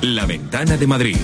La Ventana de Madrid.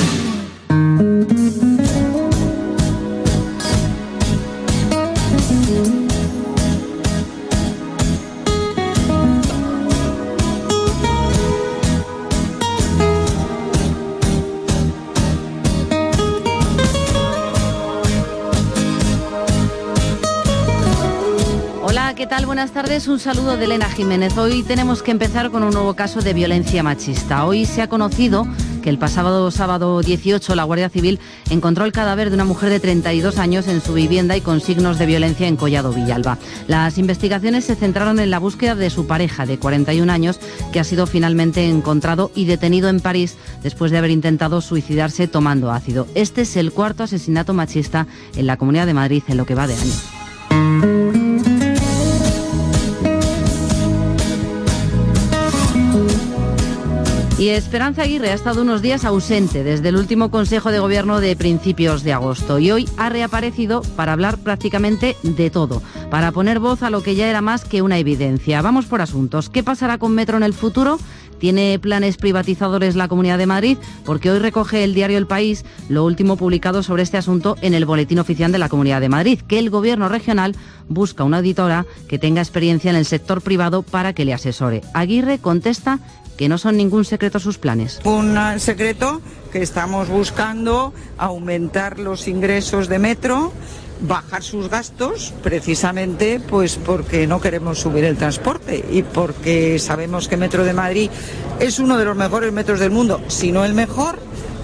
¿Qué tal? Buenas tardes. Un saludo de Elena Jiménez. Hoy tenemos que empezar con un nuevo caso de violencia machista. Hoy se ha conocido que el pasado sábado 18 la Guardia Civil encontró el cadáver de una mujer de 32 años en su vivienda y con signos de violencia en Collado Villalba. Las investigaciones se centraron en la búsqueda de su pareja de 41 años, que ha sido finalmente encontrado y detenido en París después de haber intentado suicidarse tomando ácido. Este es el cuarto asesinato machista en la Comunidad de Madrid en lo que va de año. Y Esperanza Aguirre ha estado unos días ausente desde el último Consejo de Gobierno de principios de agosto y hoy ha reaparecido para hablar prácticamente de todo, para poner voz a lo que ya era más que una evidencia. Vamos por asuntos. ¿Qué pasará con Metro en el futuro? ¿Tiene planes privatizadores la Comunidad de Madrid? Porque hoy recoge el diario El País lo último publicado sobre este asunto en el Boletín Oficial de la Comunidad de Madrid, que el Gobierno regional busca una auditora que tenga experiencia en el sector privado para que le asesore. Aguirre contesta que no son ningún secreto sus planes. Un secreto que estamos buscando aumentar los ingresos de Metro, bajar sus gastos, precisamente pues porque no queremos subir el transporte y porque sabemos que Metro de Madrid es uno de los mejores metros del mundo, si no el mejor,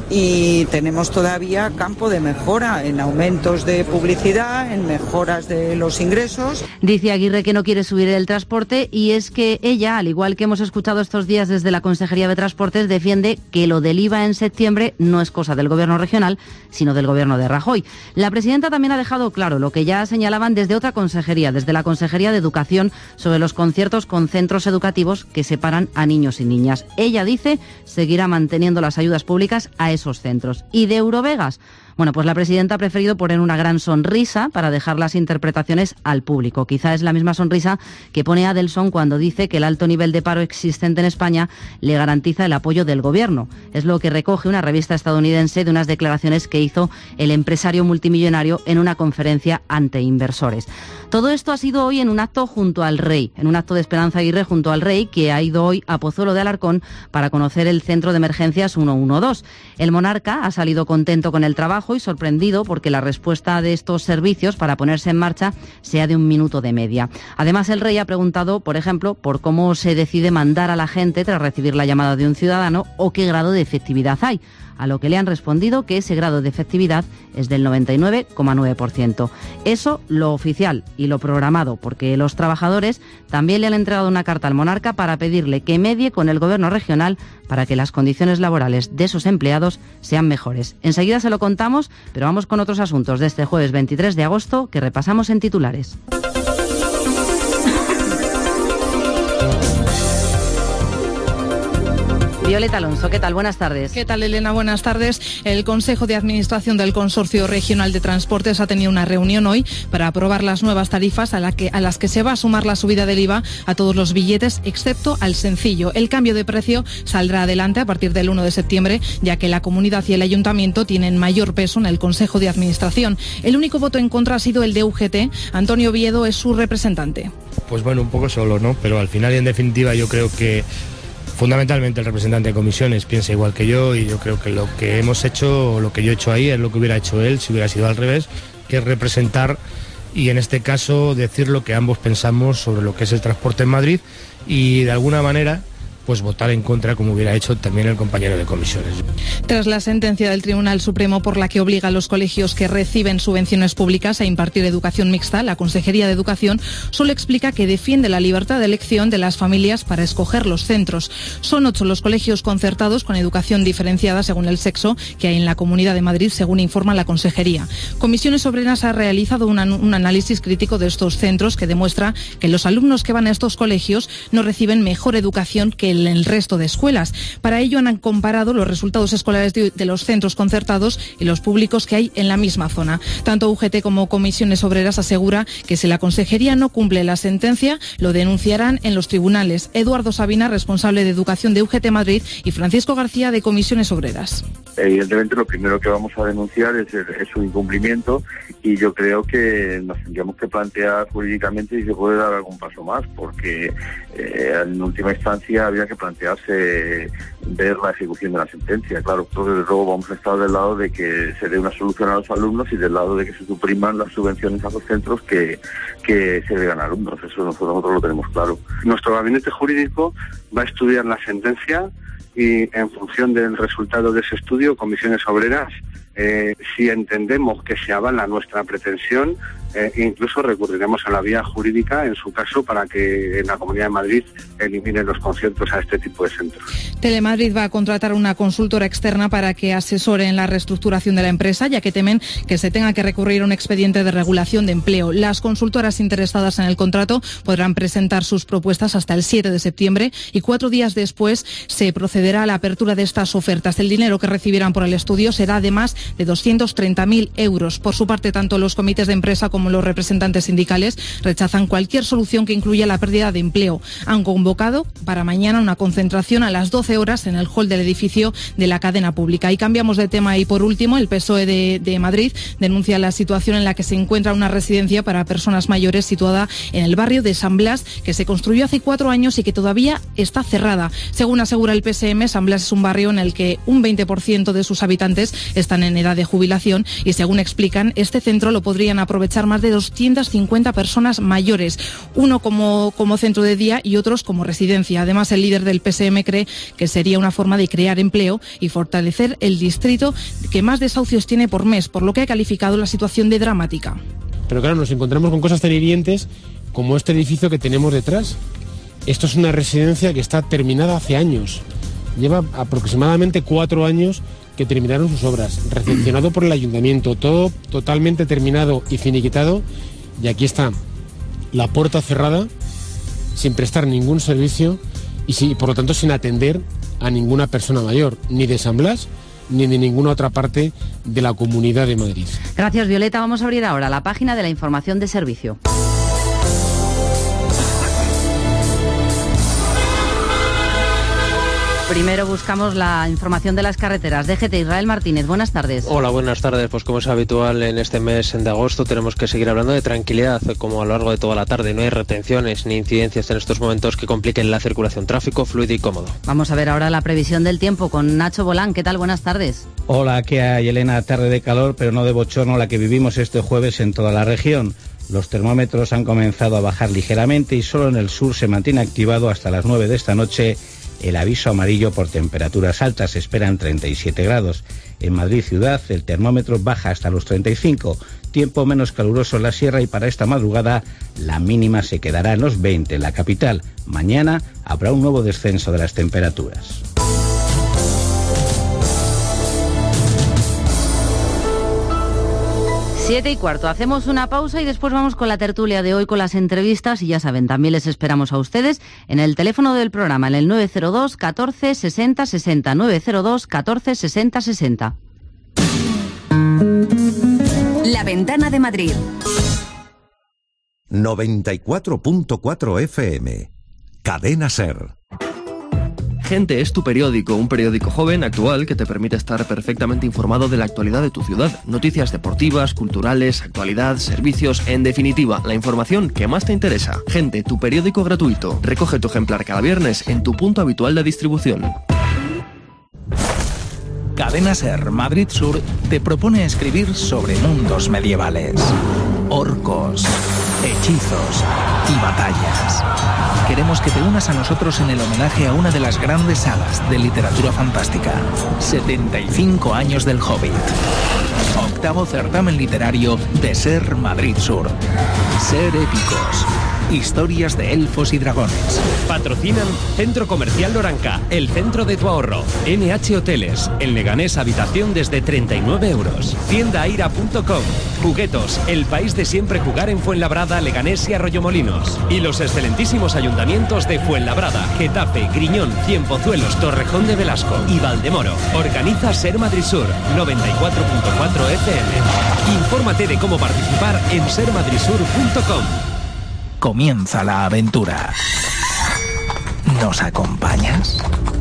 y tenemos todavía campo de mejora en aumentos de publicidad, en mejoras de los ingresos. Dice Aguirre que no quiere subir el transporte y es que ella, al igual que hemos escuchado estos días desde la Consejería de Transportes, defiende que lo del IVA en septiembre no es cosa del Gobierno regional, sino del Gobierno de Rajoy. La presidenta también ha dejado claro lo que ya señalaban desde otra consejería, desde la Consejería de Educación, sobre los conciertos con centros educativos que separan a niños y niñas. Ella dice seguirá manteniendo las ayudas públicas a esos centros. ¿Y de Eurovegas? Bueno, pues la presidenta ha preferido poner una gran sonrisa para dejar las interpretaciones al público. Quizá es la misma sonrisa que pone Adelson cuando dice que el alto nivel de paro existente en España le garantiza el apoyo del Gobierno. Es lo que recoge una revista estadounidense de unas declaraciones que hizo el empresario multimillonario en una conferencia ante inversores. Todo esto ha sido hoy en un acto junto al rey, en un acto de Esperanza Aguirre junto al rey, que ha ido hoy a Pozuelo de Alarcón para conocer el centro de emergencias 112. El monarca ha salido contento con el trabajo y sorprendido porque la respuesta de estos servicios para ponerse en marcha sea de 1 minuto de media. Además, el rey ha preguntado, por ejemplo, por cómo se decide mandar a la gente tras recibir la llamada de un ciudadano o qué grado de efectividad hay. A lo que le han respondido que ese grado de efectividad es del 99,9%. Eso lo oficial y lo programado, porque los trabajadores también le han entregado una carta al monarca para pedirle que medie con el Gobierno regional para que las condiciones laborales de esos empleados sean mejores. Enseguida se lo contamos, pero vamos con otros asuntos de este jueves 23 de agosto que repasamos en titulares. Violeta Alonso, ¿qué tal? Buenas tardes. ¿Qué tal, Elena? Buenas tardes. El Consejo de Administración del Consorcio Regional de Transportes ha tenido una reunión hoy para aprobar las nuevas tarifas a las que se va a sumar la subida del IVA a todos los billetes, excepto al sencillo. El cambio de precio saldrá adelante a partir del 1 de septiembre, ya que la comunidad y el ayuntamiento tienen mayor peso en el Consejo de Administración. El único voto en contra ha sido el de UGT. Antonio Oviedo es su representante. Pues bueno, un poco solo, ¿no? Pero al final y en definitiva yo creo que fundamentalmente el representante de comisiones piensa igual que yo y yo creo que lo que hemos hecho, o lo que yo he hecho ahí, es lo que hubiera hecho él si hubiera sido al revés, que es representar y en este caso decir lo que ambos pensamos sobre lo que es el transporte en Madrid y de alguna manera pues votar en contra como hubiera hecho también el compañero de comisiones. Tras la sentencia del Tribunal Supremo por la que obliga a los colegios que reciben subvenciones públicas a impartir educación mixta, la Consejería de Educación solo explica que defiende la libertad de elección de las familias para escoger los centros. Son 8 los colegios concertados con educación diferenciada según el sexo que hay en la Comunidad de Madrid, según informa la Consejería. Comisiones Obreras ha realizado un análisis crítico de estos centros que demuestra que los alumnos que van a estos colegios no reciben mejor educación que en el resto de escuelas. Para ello han comparado los resultados escolares de los centros concertados y los públicos que hay en la misma zona. Tanto UGT como Comisiones Obreras asegura que si la Consejería no cumple la sentencia, lo denunciarán en los tribunales. Eduardo Sabina, responsable de Educación de UGT Madrid, y Francisco García, de Comisiones Obreras. Evidentemente lo primero que vamos a denunciar es su incumplimiento, y yo creo que nos tendríamos que plantear jurídicamente si se puede dar algún paso más, porque en última instancia habría que plantearse ver la ejecución de la sentencia. Claro, desde luego vamos a estar del lado de que se dé una solución a los alumnos y del lado de que se supriman las subvenciones a los centros que segregan alumnos. Eso nosotros lo tenemos claro. Nuestro gabinete jurídico va a estudiar la sentencia y en función del resultado de ese estudio, Comisiones Obreras, si entendemos que se avala nuestra pretensión, incluso recurriremos a la vía jurídica, en su caso, para que en la Comunidad de Madrid eliminen los conciertos a este tipo de centros. Telemadrid va a contratar una consultora externa para que asesore en la reestructuración de la empresa, ya que temen que se tenga que recurrir a un expediente de regulación de empleo. Las consultoras interesadas en el contrato podrán presentar sus propuestas hasta el 7 de septiembre y 4 días después se procederá a la apertura de estas ofertas. El dinero que recibirán por el estudio será de más de 230.000 euros. Por su parte, tanto los comités de empresa como los representantes sindicales rechazan cualquier solución que incluya la pérdida de empleo. Han convocado para mañana una concentración a las 12 horas en el hall del edificio de la cadena pública. Y cambiamos de tema y por último, el PSOE de Madrid denuncia la situación en la que se encuentra una residencia para personas mayores situada en el barrio de San Blas, que se construyó hace 4 años y que todavía está cerrada. Según asegura el PSM, San Blas es un barrio en el que un 20% de sus habitantes están en edad de jubilación y, según explican, este centro lo podrían aprovechar más de 250 personas mayores, uno como centro de día y otros como residencia. Además, el líder del PSM cree que sería una forma de crear empleo y fortalecer el distrito que más desahucios tiene por mes, por lo que ha calificado la situación de dramática. Pero claro, nos encontramos con cosas tan hirientes como este edificio que tenemos detrás. Esto es una residencia que está terminada hace años. Lleva aproximadamente 4 años que terminaron sus obras, recepcionado por el ayuntamiento, todo totalmente terminado y finiquitado, y aquí está la puerta cerrada, sin prestar ningún servicio y por lo tanto sin atender a ninguna persona mayor, ni de San Blas ni de ninguna otra parte de la Comunidad de Madrid. Gracias, Violeta. Vamos a abrir ahora la página de la información de servicio. Primero buscamos la información de las carreteras. DGT, Israel Martínez, buenas tardes. Hola, buenas tardes. Pues como es habitual en este mes de agosto tenemos que seguir hablando de tranquilidad, como a lo largo de toda la tarde. No hay retenciones ni incidencias en estos momentos que compliquen la circulación. Tráfico fluido y cómodo. Vamos a ver ahora la previsión del tiempo con Nacho Bolán. ¿Qué tal? Buenas tardes. Hola, ¿qué hay, Elena? Tarde de calor, pero no de bochorno, la que vivimos este jueves en toda la región. Los termómetros han comenzado a bajar ligeramente y solo en el sur se mantiene activado hasta las 9 de esta noche el aviso amarillo por temperaturas altas. Se esperan 37 grados. En Madrid ciudad el termómetro baja hasta los 35. Tiempo menos caluroso en la sierra y para esta madrugada la mínima se quedará en los 20 en la capital. Mañana habrá un nuevo descenso de las temperaturas. Siete y cuarto. Hacemos una pausa y después vamos con la tertulia de hoy, con las entrevistas. Y ya saben, también les esperamos a ustedes en el teléfono del programa, en el 902 14 60 60. 902 14 60 60. La Ventana de Madrid. 94.4 FM. Cadena SER. Gente es tu periódico, un periódico joven, actual, que te permite estar perfectamente informado de la actualidad de tu ciudad. Noticias deportivas, culturales, actualidad, servicios, en definitiva, la información que más te interesa. Gente, tu periódico gratuito. Recoge tu ejemplar cada viernes en tu punto habitual de distribución. Cadena SER Madrid Sur te propone escribir sobre mundos medievales, orcos, hechizos y batallas. Queremos que te unas a nosotros en el homenaje a una de las grandes sagas de literatura fantástica. 75 años del Hobbit. 8º certamen literario de SER Madrid Sur. Ser épicos. Historias de elfos y dragones. Patrocinan Centro Comercial Loranca, el centro de tu ahorro. NH Hoteles, el Leganés habitación desde 39 euros. Tiendaaira.com. Juguetos, el país de siempre jugar en Fuenlabrada, Leganés y Arroyomolinos. Y los excelentísimos ayuntamientos de Fuenlabrada, Getafe, Griñón, Cienpozuelos, Torrejón de Velasco y Valdemoro. Organiza Ser Madrid Sur, 94.4 FM. Infórmate de cómo participar en sermadridsur.com. Comienza la aventura. ¿Nos acompañas?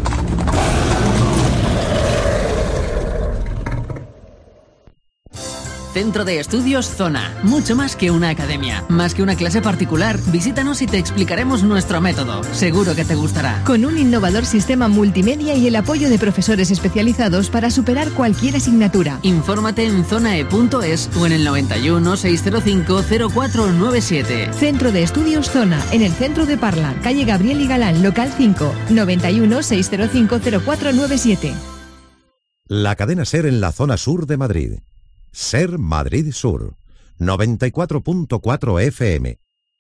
Centro de Estudios Zona. Mucho más que una academia, más que una clase particular. Visítanos y te explicaremos nuestro método. Seguro que te gustará. Con un innovador sistema multimedia y el apoyo de profesores especializados para superar cualquier asignatura. Infórmate en zonae.es o en el 91 605 0497. Centro de Estudios Zona, en el centro de Parla, calle Gabriel y Galán, local 5, 91 605 0497. La cadena SER en la zona sur de Madrid. Ser Madrid Sur, 94.4 FM.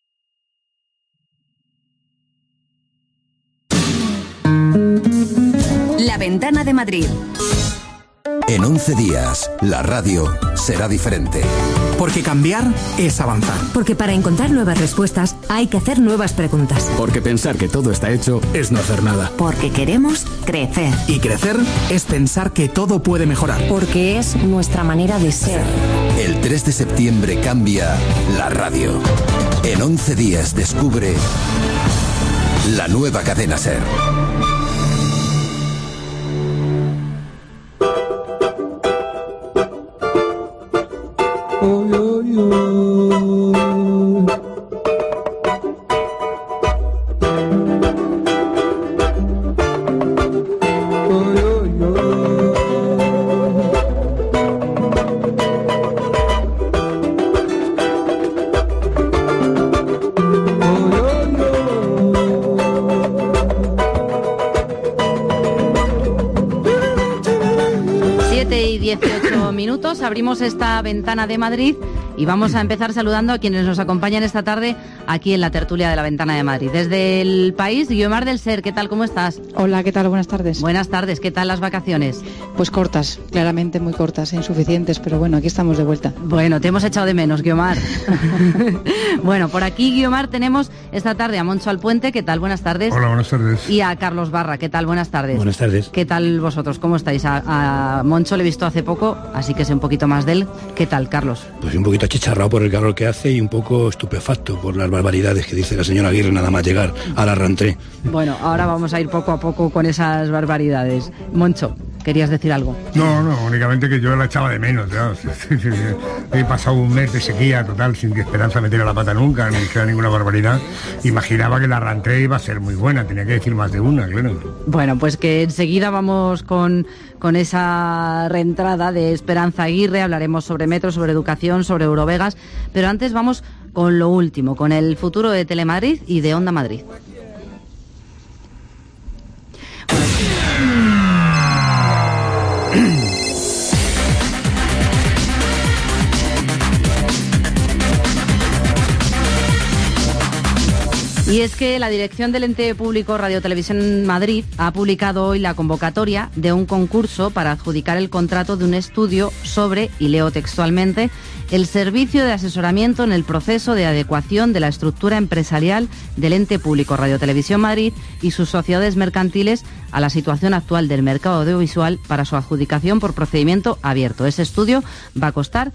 La Ventana de Madrid. En 11 días, la radio será diferente. Porque cambiar es avanzar. Porque para encontrar nuevas respuestas hay que hacer nuevas preguntas. Porque pensar que todo está hecho es no hacer nada. Porque queremos crecer. Y crecer es pensar que todo puede mejorar. Porque es nuestra manera de ser. El 3 de septiembre cambia la radio. En 11 días descubre la nueva cadena SER. Abrimos esta Ventana de Madrid y vamos a empezar saludando a quienes nos acompañan esta tarde aquí en la tertulia de la Ventana de Madrid. Desde El País, Guiomar del Ser, ¿qué tal? ¿Cómo estás? Hola, ¿qué tal? Buenas tardes. Buenas tardes, ¿qué tal las vacaciones? Pues cortas, claramente muy cortas, insuficientes, pero bueno, aquí estamos de vuelta. Bueno, te hemos echado de menos, Guiomar. Bueno, por aquí, Guiomar, tenemos esta tarde a Moncho Alpuente, ¿qué tal? Buenas tardes. Hola, buenas tardes. Y a Carlos Barra, ¿qué tal? Buenas tardes. Buenas tardes. ¿Qué tal vosotros? ¿Cómo estáis? A Moncho le he visto hace poco, así que sé un poquito más de él. ¿Qué tal, Carlos? Pues un poquito achicharrado por el calor que hace y un poco estupefacto por las barbaridades que dice la señora Aguirre nada más llegar a la rentrée. Bueno, ahora vamos a ir poco a poco con esas barbaridades. Moncho, ¿querías decir algo? No, únicamente que yo la echaba de menos. He pasado un mes de sequía total sin esperanza de meter a la pata nunca, ni que era ninguna barbaridad. Imaginaba que la rentrée iba a ser muy buena, tenía que decir más de una, claro. Bueno, pues que enseguida vamos con esa reentrada de Esperanza Aguirre, hablaremos sobre metro, sobre educación, sobre Eurovegas, pero antes vamos con lo último, con el futuro de Telemadrid y de Onda Madrid. Y es que la dirección del ente público Radio Televisión Madrid ha publicado hoy la convocatoria de un concurso para adjudicar el contrato de un estudio sobre, y leo textualmente, el servicio de asesoramiento en el proceso de adecuación de la estructura empresarial del ente público Radio Televisión Madrid y sus sociedades mercantiles a la situación actual del mercado audiovisual para su adjudicación por procedimiento abierto. Ese estudio va a costar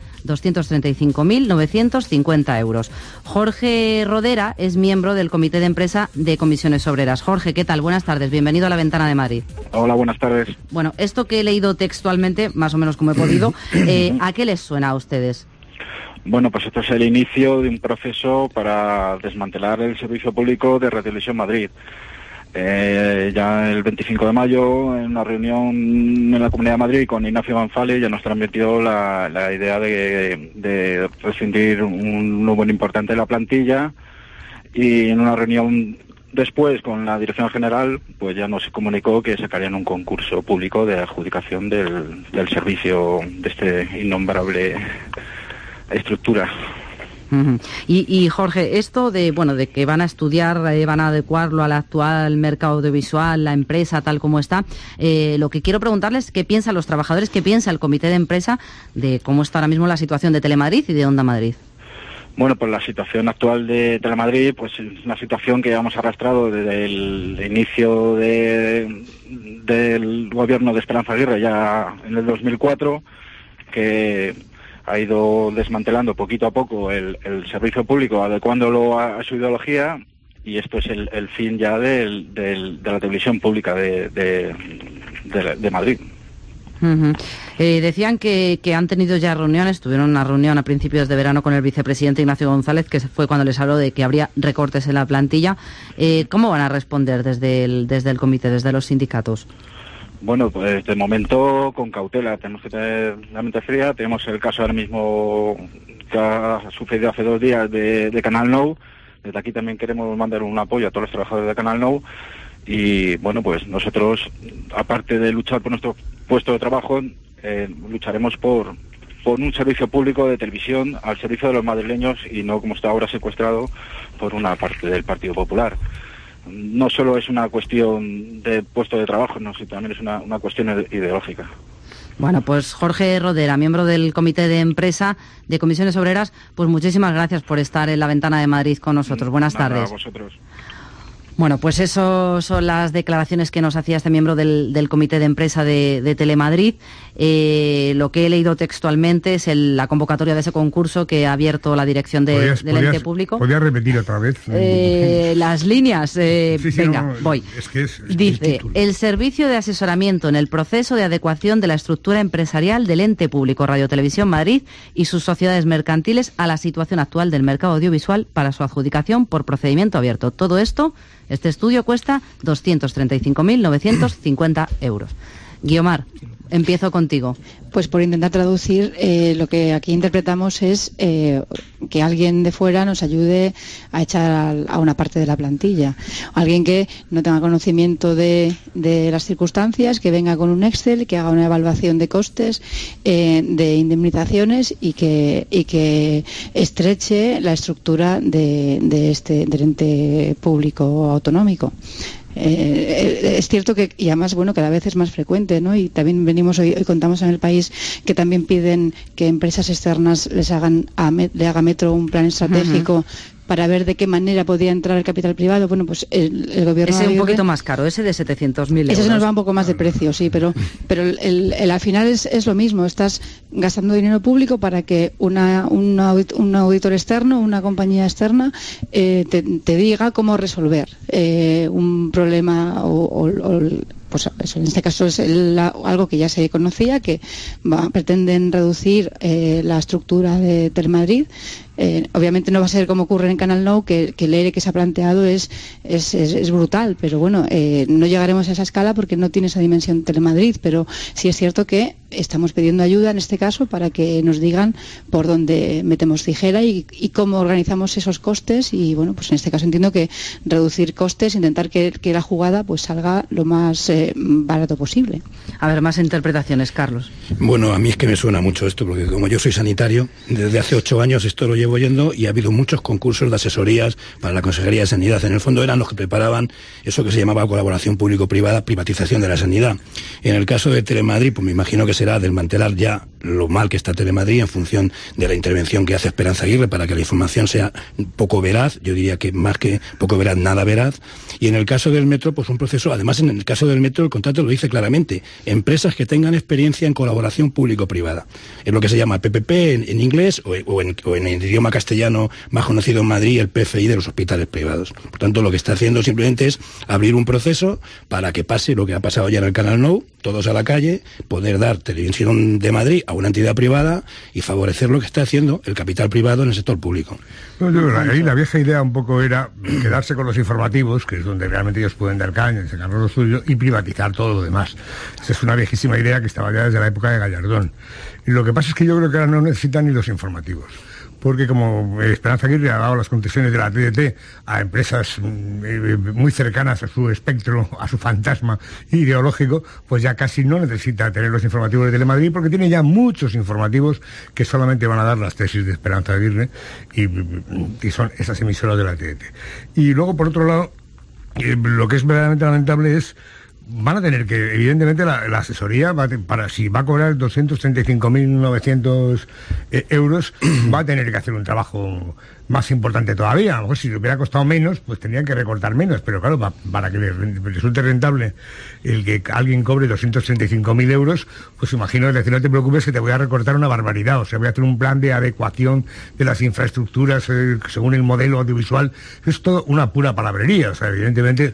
235.950 euros. Jorge Rodera es miembro del Comité de Empresa de Comisiones Obreras. Jorge, ¿qué tal? Buenas tardes, bienvenido a la Ventana de Madrid. Hola, buenas tardes. Bueno, esto que he leído textualmente, más o menos como he podido, ¿a qué les suena a ustedes? Bueno, pues esto es el inicio de un proceso para desmantelar el servicio público de Radio Televisión Madrid. Ya el 25 de mayo, en una reunión en la Comunidad de Madrid con Ignacio González, ya nos transmitió la idea de rescindir un número importante de la plantilla, y en una reunión después con la Dirección General, pues ya nos comunicó que sacarían un concurso público de adjudicación del servicio de este innombrable estructura. Y Jorge, esto de que van a estudiar, van a adecuarlo al actual mercado audiovisual, la empresa tal como está, lo que quiero preguntarles es qué piensan los trabajadores, qué piensa el comité de empresa de cómo está ahora mismo la situación de Telemadrid y de Onda Madrid. Bueno, pues la situación actual de Telemadrid pues es una situación que hemos arrastrado desde el inicio del gobierno de Esperanza Aguirre ya en el 2004, que ha ido desmantelando poquito a poco el servicio público, adecuándolo a su ideología, y esto es el fin ya de la televisión pública de Madrid. Decían que han tenido ya reuniones, tuvieron una reunión a principios de verano con el vicepresidente Ignacio González, que fue cuando les habló de que habría recortes en la plantilla. ¿Cómo van a responder desde el comité, desde los sindicatos? Bueno, pues de momento con cautela, tenemos que tener la mente fría. Tenemos el caso ahora mismo que ha sucedido hace 2 días de Canal Nou. Desde aquí también queremos mandar un apoyo a todos los trabajadores de Canal Nou. Y bueno, pues nosotros, aparte de luchar por nuestro puesto de trabajo, lucharemos por un servicio público de televisión al servicio de los madrileños y no como está ahora secuestrado por una parte del Partido Popular. No solo es una cuestión de puesto de trabajo, no, sino también es una cuestión ideológica. Bueno, pues Jorge Rodera, miembro del Comité de Empresa de Comisiones Obreras, pues muchísimas gracias por estar en la Ventana de Madrid con nosotros. Buenas tardes. A vosotros. Bueno, pues eso son las declaraciones que nos hacía este miembro del Comité de Empresa de Telemadrid. Lo que he leído textualmente es la convocatoria de ese concurso que ha abierto la dirección del ente público. ¿Podrías repetir otra vez? Las líneas. Sí, venga, no, voy. Es que dice, el servicio de asesoramiento en el proceso de adecuación de la estructura empresarial del ente público Radio Televisión Madrid y sus sociedades mercantiles a la situación actual del mercado audiovisual para su adjudicación por procedimiento abierto. Todo esto... Este estudio cuesta 235.950 euros. Guiomar, empiezo contigo. Pues por intentar traducir, lo que aquí interpretamos es que alguien de fuera nos ayude a echar a una parte de la plantilla. Alguien que no tenga conocimiento de las circunstancias, que venga con un Excel, que haga una evaluación de costes, de indemnizaciones y que estreche la estructura del ente público autonómico. Es cierto que, y además, bueno, cada vez es más frecuente, ¿no? Y también venimos hoy contamos en el país que también piden que empresas externas le haga Metro un plan estratégico para ver de qué manera podría entrar el capital privado. Bueno, pues el gobierno... Ese un poquito más caro, ese de 700.000 euros. Ese se nos va un poco más de precio, sí, pero al final es lo mismo. Estás gastando dinero público para que un auditor externo, una compañía externa, te diga cómo resolver un problema pues eso, en este caso es algo que ya se conocía, que pretenden reducir la estructura de Telemadrid. Obviamente no va a ser como ocurre en Canal Nou, que el ERE que se ha planteado es brutal, pero bueno, no llegaremos a esa escala porque no tiene esa dimensión Telemadrid, pero sí es cierto que estamos pidiendo ayuda en este caso para que nos digan por dónde metemos tijera y cómo organizamos esos costes, y bueno, pues en este caso entiendo que reducir costes, intentar que la jugada pues salga lo más barato posible. A ver, más interpretaciones, Carlos. Bueno, a mí es que me suena mucho esto, porque como yo soy sanitario, desde hace 8 años esto lo llevo oyendo y ha habido muchos concursos de asesorías para la Consejería de Sanidad. En el fondo eran los que preparaban eso que se llamaba colaboración público-privada, privatización de la sanidad. En el caso de Telemadrid, pues me imagino que será desmantelar ya lo mal que está Telemadrid en función de la intervención que hace Esperanza Aguirre para que la información sea poco veraz, yo diría que más que poco veraz, nada veraz. Y en el caso del metro, pues un proceso, además en el caso del metro el contrato lo dice claramente, empresas que tengan experiencia en colaboración público-privada. Es lo que se llama PPP en inglés o en el idioma castellano más conocido en Madrid, el PFI de los hospitales privados. Por tanto, lo que está haciendo simplemente es abrir un proceso para que pase lo que ha pasado ya en el Canal Nou, todos a la calle, poder dar televisión de Madrid a una entidad privada y favorecer lo que está haciendo el capital privado en el sector público. No, yo, ahí la vieja idea un poco era quedarse con los informativos, que es donde realmente ellos pueden dar caña, sacar lo suyo, y privatizar todo lo demás. Esa es una viejísima idea que estaba ya desde la época de Gallardón. Y lo que pasa es que yo creo que ahora no necesitan ni los informativos, porque como Esperanza Aguirre ha dado las concesiones de la TDT a empresas muy cercanas a su espectro, a su fantasma ideológico, pues ya casi no necesita tener los informativos de Telemadrid, porque tiene ya muchos informativos que solamente van a dar las tesis de Esperanza Aguirre, y son esas emisoras de la TDT. Y luego, por otro lado, lo que es verdaderamente lamentable es, van a tener que, evidentemente, la asesoría, si va a cobrar 235.900 euros, va a tener que hacer un trabajo más importante todavía. A lo mejor si le hubiera costado menos, pues tendrían que recortar menos, pero claro, para que le resulte rentable el que alguien cobre 235.000 euros, pues imagino que decir, no te preocupes que te voy a recortar una barbaridad, o sea, voy a hacer un plan de adecuación de las infraestructuras según el modelo audiovisual. Es todo una pura palabrería, o sea, evidentemente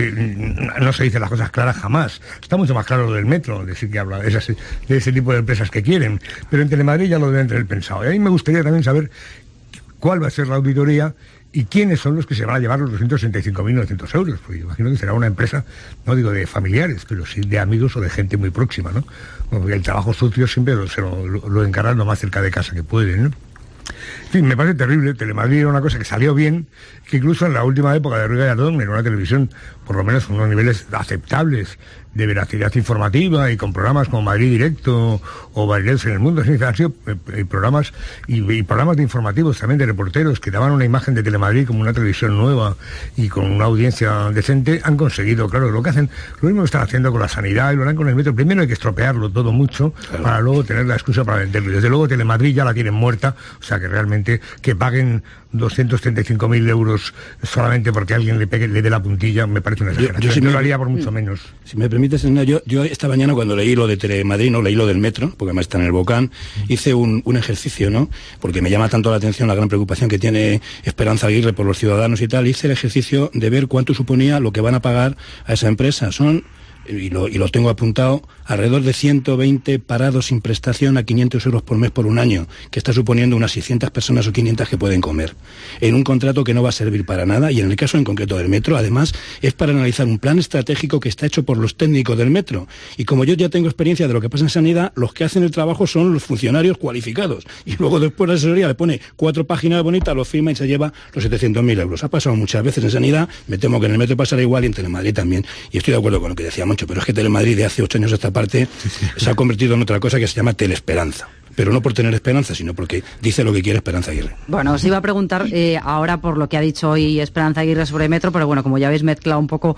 no se dicen las cosas claras jamás. Está mucho más claro lo del metro, decir que habla de ese tipo de empresas que quieren, pero en Telemadrid ya lo deben tener pensado. Y a mí me gustaría también saber cuál va a ser la auditoría y quiénes son los que se van a llevar los 265.900 euros, porque imagino que será una empresa, no digo de familiares, pero sí de amigos o de gente muy próxima, ¿no? Porque el trabajo sucio siempre lo encargan lo más cerca de casa que pueden, ¿no? En fin, me parece terrible. Telemadrid era una cosa que salió bien, que incluso en la última época de Ruiz Gallardón, en una televisión por lo menos con unos niveles aceptables de veracidad informativa y con programas como Madrid Directo o Bailes en el Mundo, han sido programas y programas de informativos también de reporteros que daban una imagen de Telemadrid como una televisión nueva y con una audiencia decente. Han conseguido, claro, lo mismo que están haciendo con la sanidad y lo harán con el metro. Primero hay que estropearlo todo mucho, claro, para luego tener la excusa para venderlo. Y desde luego Telemadrid ya la tienen muerta, o sea que realmente que paguen 235.000 euros solamente porque alguien le dé la puntilla, me parece una exageración. Yo lo haría por mucho menos. Si me permites, yo esta mañana cuando leí lo de Telemadrid, no leí lo del metro, porque además está en el Bocán, hice un ejercicio, ¿no? Porque me llama tanto la atención la gran preocupación que tiene Esperanza Aguirre por los ciudadanos y tal. Hice el ejercicio de ver cuánto suponía lo que van a pagar a esa empresa. Son, y lo tengo apuntado, alrededor de 120 parados sin prestación a 500 euros por mes por un año, que está suponiendo unas 600 personas o 500 que pueden comer, en un contrato que no va a servir para nada. Y en el caso en concreto del metro, además, es para analizar un plan estratégico que está hecho por los técnicos del metro. Y como yo ya tengo experiencia de lo que pasa en sanidad, los que hacen el trabajo son los funcionarios cualificados. Y luego después la asesoría le pone 4 páginas bonitas, lo firma y se lleva los 700.000 euros. Ha pasado muchas veces en sanidad, me temo que en el metro pasará igual y en Telemadrid también. Y estoy de acuerdo con lo que decía Moncho, pero es que Telemadrid de hace 8 años a esta parte se ha convertido en otra cosa que se llama Teleesperanza. Pero no por tener esperanza, sino porque dice lo que quiere Esperanza Aguirre. Bueno, os iba a preguntar ahora por lo que ha dicho hoy Esperanza Aguirre sobre Metro, pero bueno, como ya habéis mezclado un poco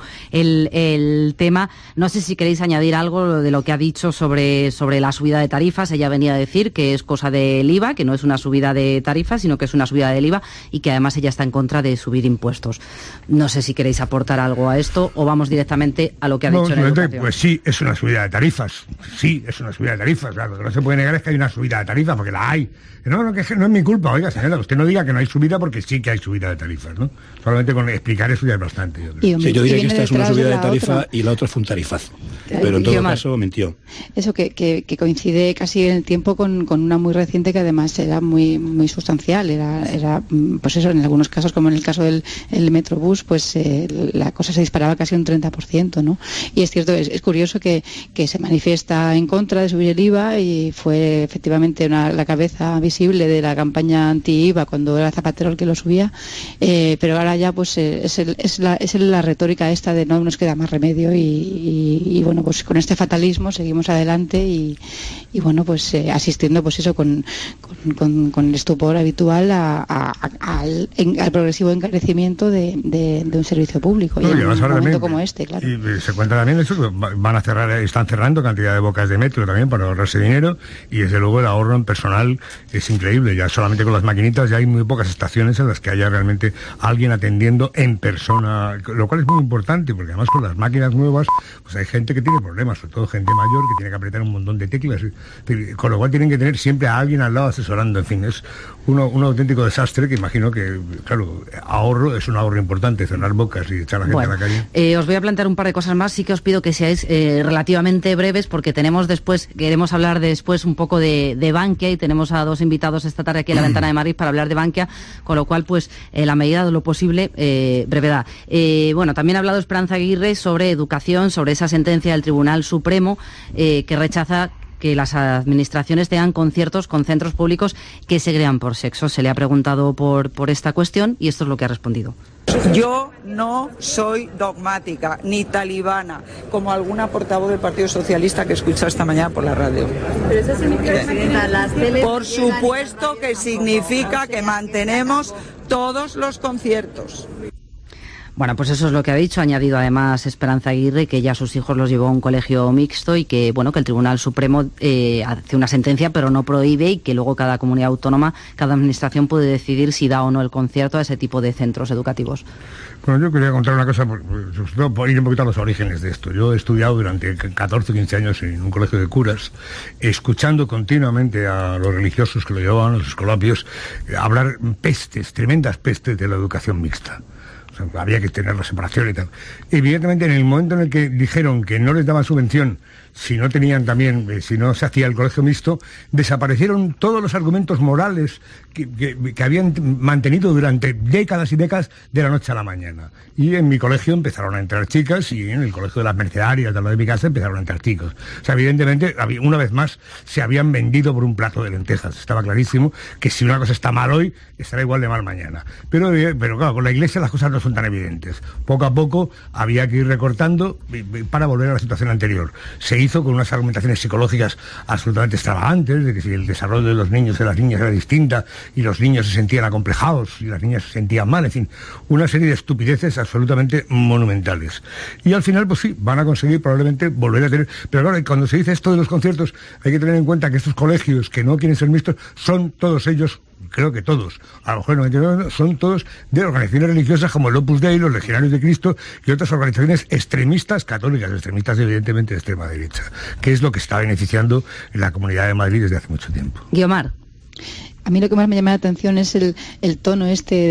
el tema, no sé si queréis añadir algo de lo que ha dicho sobre la subida de tarifas. Ella venía a decir que es cosa del IVA, que no es una subida de tarifas, sino que es una subida del IVA y que además ella está en contra de subir impuestos. No sé si queréis aportar algo a esto o vamos directamente a lo que ha dicho en educación. Pues sí, es una subida de tarifas. Sí, es una subida de tarifas. Claro, lo que no se puede negar es que hay una subida de tarifas, porque la hay. No, que no es mi culpa. Oiga, señora, usted no diga que no hay subida, porque sí que hay subida de tarifas, ¿no? Solamente con explicar eso ya es bastante, yo creo. Sí, yo diría que esta es una subida de tarifa y la otra fue un tarifazo. Pero en todo caso mintió. Eso que coincide casi en el tiempo con una muy reciente que además era muy muy sustancial. Era pues eso, en algunos casos, como en el caso del Metrobús, pues la cosa se disparaba casi un 30%, ¿no? Y es cierto, es curioso que se manifiesta en contra de subir el IVA y fue efectivamente la cabeza visible de la campaña anti-IVA cuando era Zapatero el que lo subía, pero ahora ya pues es la retórica esta de no nos queda más remedio y bueno, pues con este fatalismo seguimos adelante y bueno, pues asistiendo pues eso con el estupor habitual al progresivo encarecimiento de un servicio público, y en un momento también, como este, claro. Y se cuenta también eso, que están cerrando cantidad de bocas de metro también para ahorrarse dinero, y desde luego el ahorro en personal es increíble. Ya solamente con las maquinitas ya hay muy pocas estaciones en las que haya realmente alguien atendiendo en persona, lo cual es muy importante, porque además con las máquinas nuevas pues hay gente que tiene problemas, sobre todo gente mayor que tiene que apretar un montón de teclas, con lo cual tienen que tener siempre a alguien al lado asesorando. En fin, es un auténtico desastre, que imagino que, claro, ahorro es un ahorro importante, cerrar bocas y echar a la gente a la calle. Os voy a plantear un par de cosas más. Sí que os pido que seáis relativamente breves, porque queremos hablar después un poco de Bankia, y tenemos a 2 invitados esta tarde aquí en la Ventana de Madrid para hablar de Bankia, con lo cual pues en la medida de lo posible, brevedad. Bueno, también ha hablado Esperanza Aguirre sobre educación, sobre esa sentencia del Tribunal Supremo que rechaza que las administraciones tengan conciertos con centros públicos que segregan por sexo. Se le ha preguntado por esta cuestión y esto es lo que ha respondido. Yo no soy dogmática ni talibana, como alguna portavoz del Partido Socialista que he escuchado esta mañana por la radio. ¿Pero eso significa las teles? Por supuesto que significa que mantenemos todos los conciertos. Bueno, pues eso es lo que ha dicho. Ha añadido además Esperanza Aguirre que ya sus hijos los llevó a un colegio mixto y que, bueno, que el Tribunal Supremo hace una sentencia pero no prohíbe y que luego cada comunidad autónoma, cada administración puede decidir si da o no el concierto a ese tipo de centros educativos. Bueno, yo quería contar una cosa, por ir un poquito a los orígenes de esto. Yo he estudiado durante 14 o 15 años en un colegio de curas, escuchando continuamente a los religiosos que lo llevaban, los escolapios, hablar pestes, tremendas pestes de la educación mixta. O sea, había que tener la separación y tal. Evidentemente, en el momento en el que dijeron que no les daban subvención si no tenían también, si no se hacía el colegio mixto, desaparecieron todos los argumentos morales que habían mantenido durante décadas y décadas de la noche a la mañana. Y en mi colegio empezaron a entrar chicas y en el colegio de las mercedarias de lo de mi casa empezaron a entrar chicos. O sea, evidentemente, una vez más, se habían vendido por un plato de lentejas. Estaba clarísimo que si una cosa está mal hoy, estará igual de mal mañana. Pero claro, con la Iglesia las cosas no son tan evidentes. Poco a poco había que ir recortando para volver a la situación anterior. Se hizo con unas argumentaciones psicológicas absolutamente extravagantes, de que si el desarrollo de los niños y de las niñas era distinta y los niños se sentían acomplejados y las niñas se sentían mal, en fin, una serie de estupideces absolutamente monumentales. Y al final, pues sí, van a conseguir probablemente volver a tener... Pero claro, cuando se dice esto de los conciertos, hay que tener en cuenta que estos colegios que no quieren ser mixtos, son todos ellos, creo que todos, a lo mejor 99, son todos de organizaciones religiosas como el Opus Dei, los Legionarios de Cristo y otras organizaciones extremistas católicas, extremistas evidentemente de extrema derecha, que es lo que está beneficiando en la Comunidad de Madrid desde hace mucho tiempo. Guiomar. A mí lo que más me llama la atención es el tono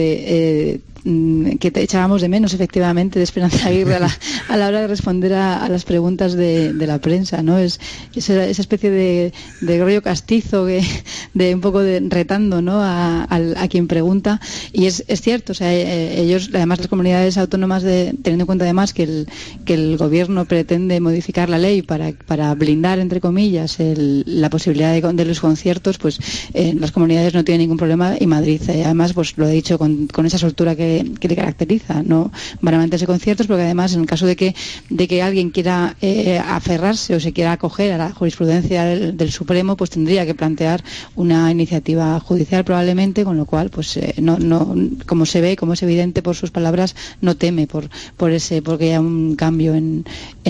que te echábamos de menos, efectivamente, de Esperanza Aguirre a la hora de responder a las preguntas de la prensa, ¿no? Esa especie de rollo castizo, de un poco de retando, ¿no? a quien pregunta. Y es cierto, o sea, ellos, además las comunidades autónomas, teniendo en cuenta además que el gobierno pretende modificar la ley para blindar, entre comillas, la posibilidad de los conciertos, pues las comunidades no tienen ningún problema y Madrid, además, pues lo he dicho con esa soltura que le caracteriza, no van a mantenerse conciertos, porque además en el caso de que alguien quiera aferrarse o se quiera acoger a la jurisprudencia del Supremo, pues tendría que plantear una iniciativa judicial probablemente, con lo cual pues no como se ve, como es evidente por sus palabras, no teme porque haya un cambio en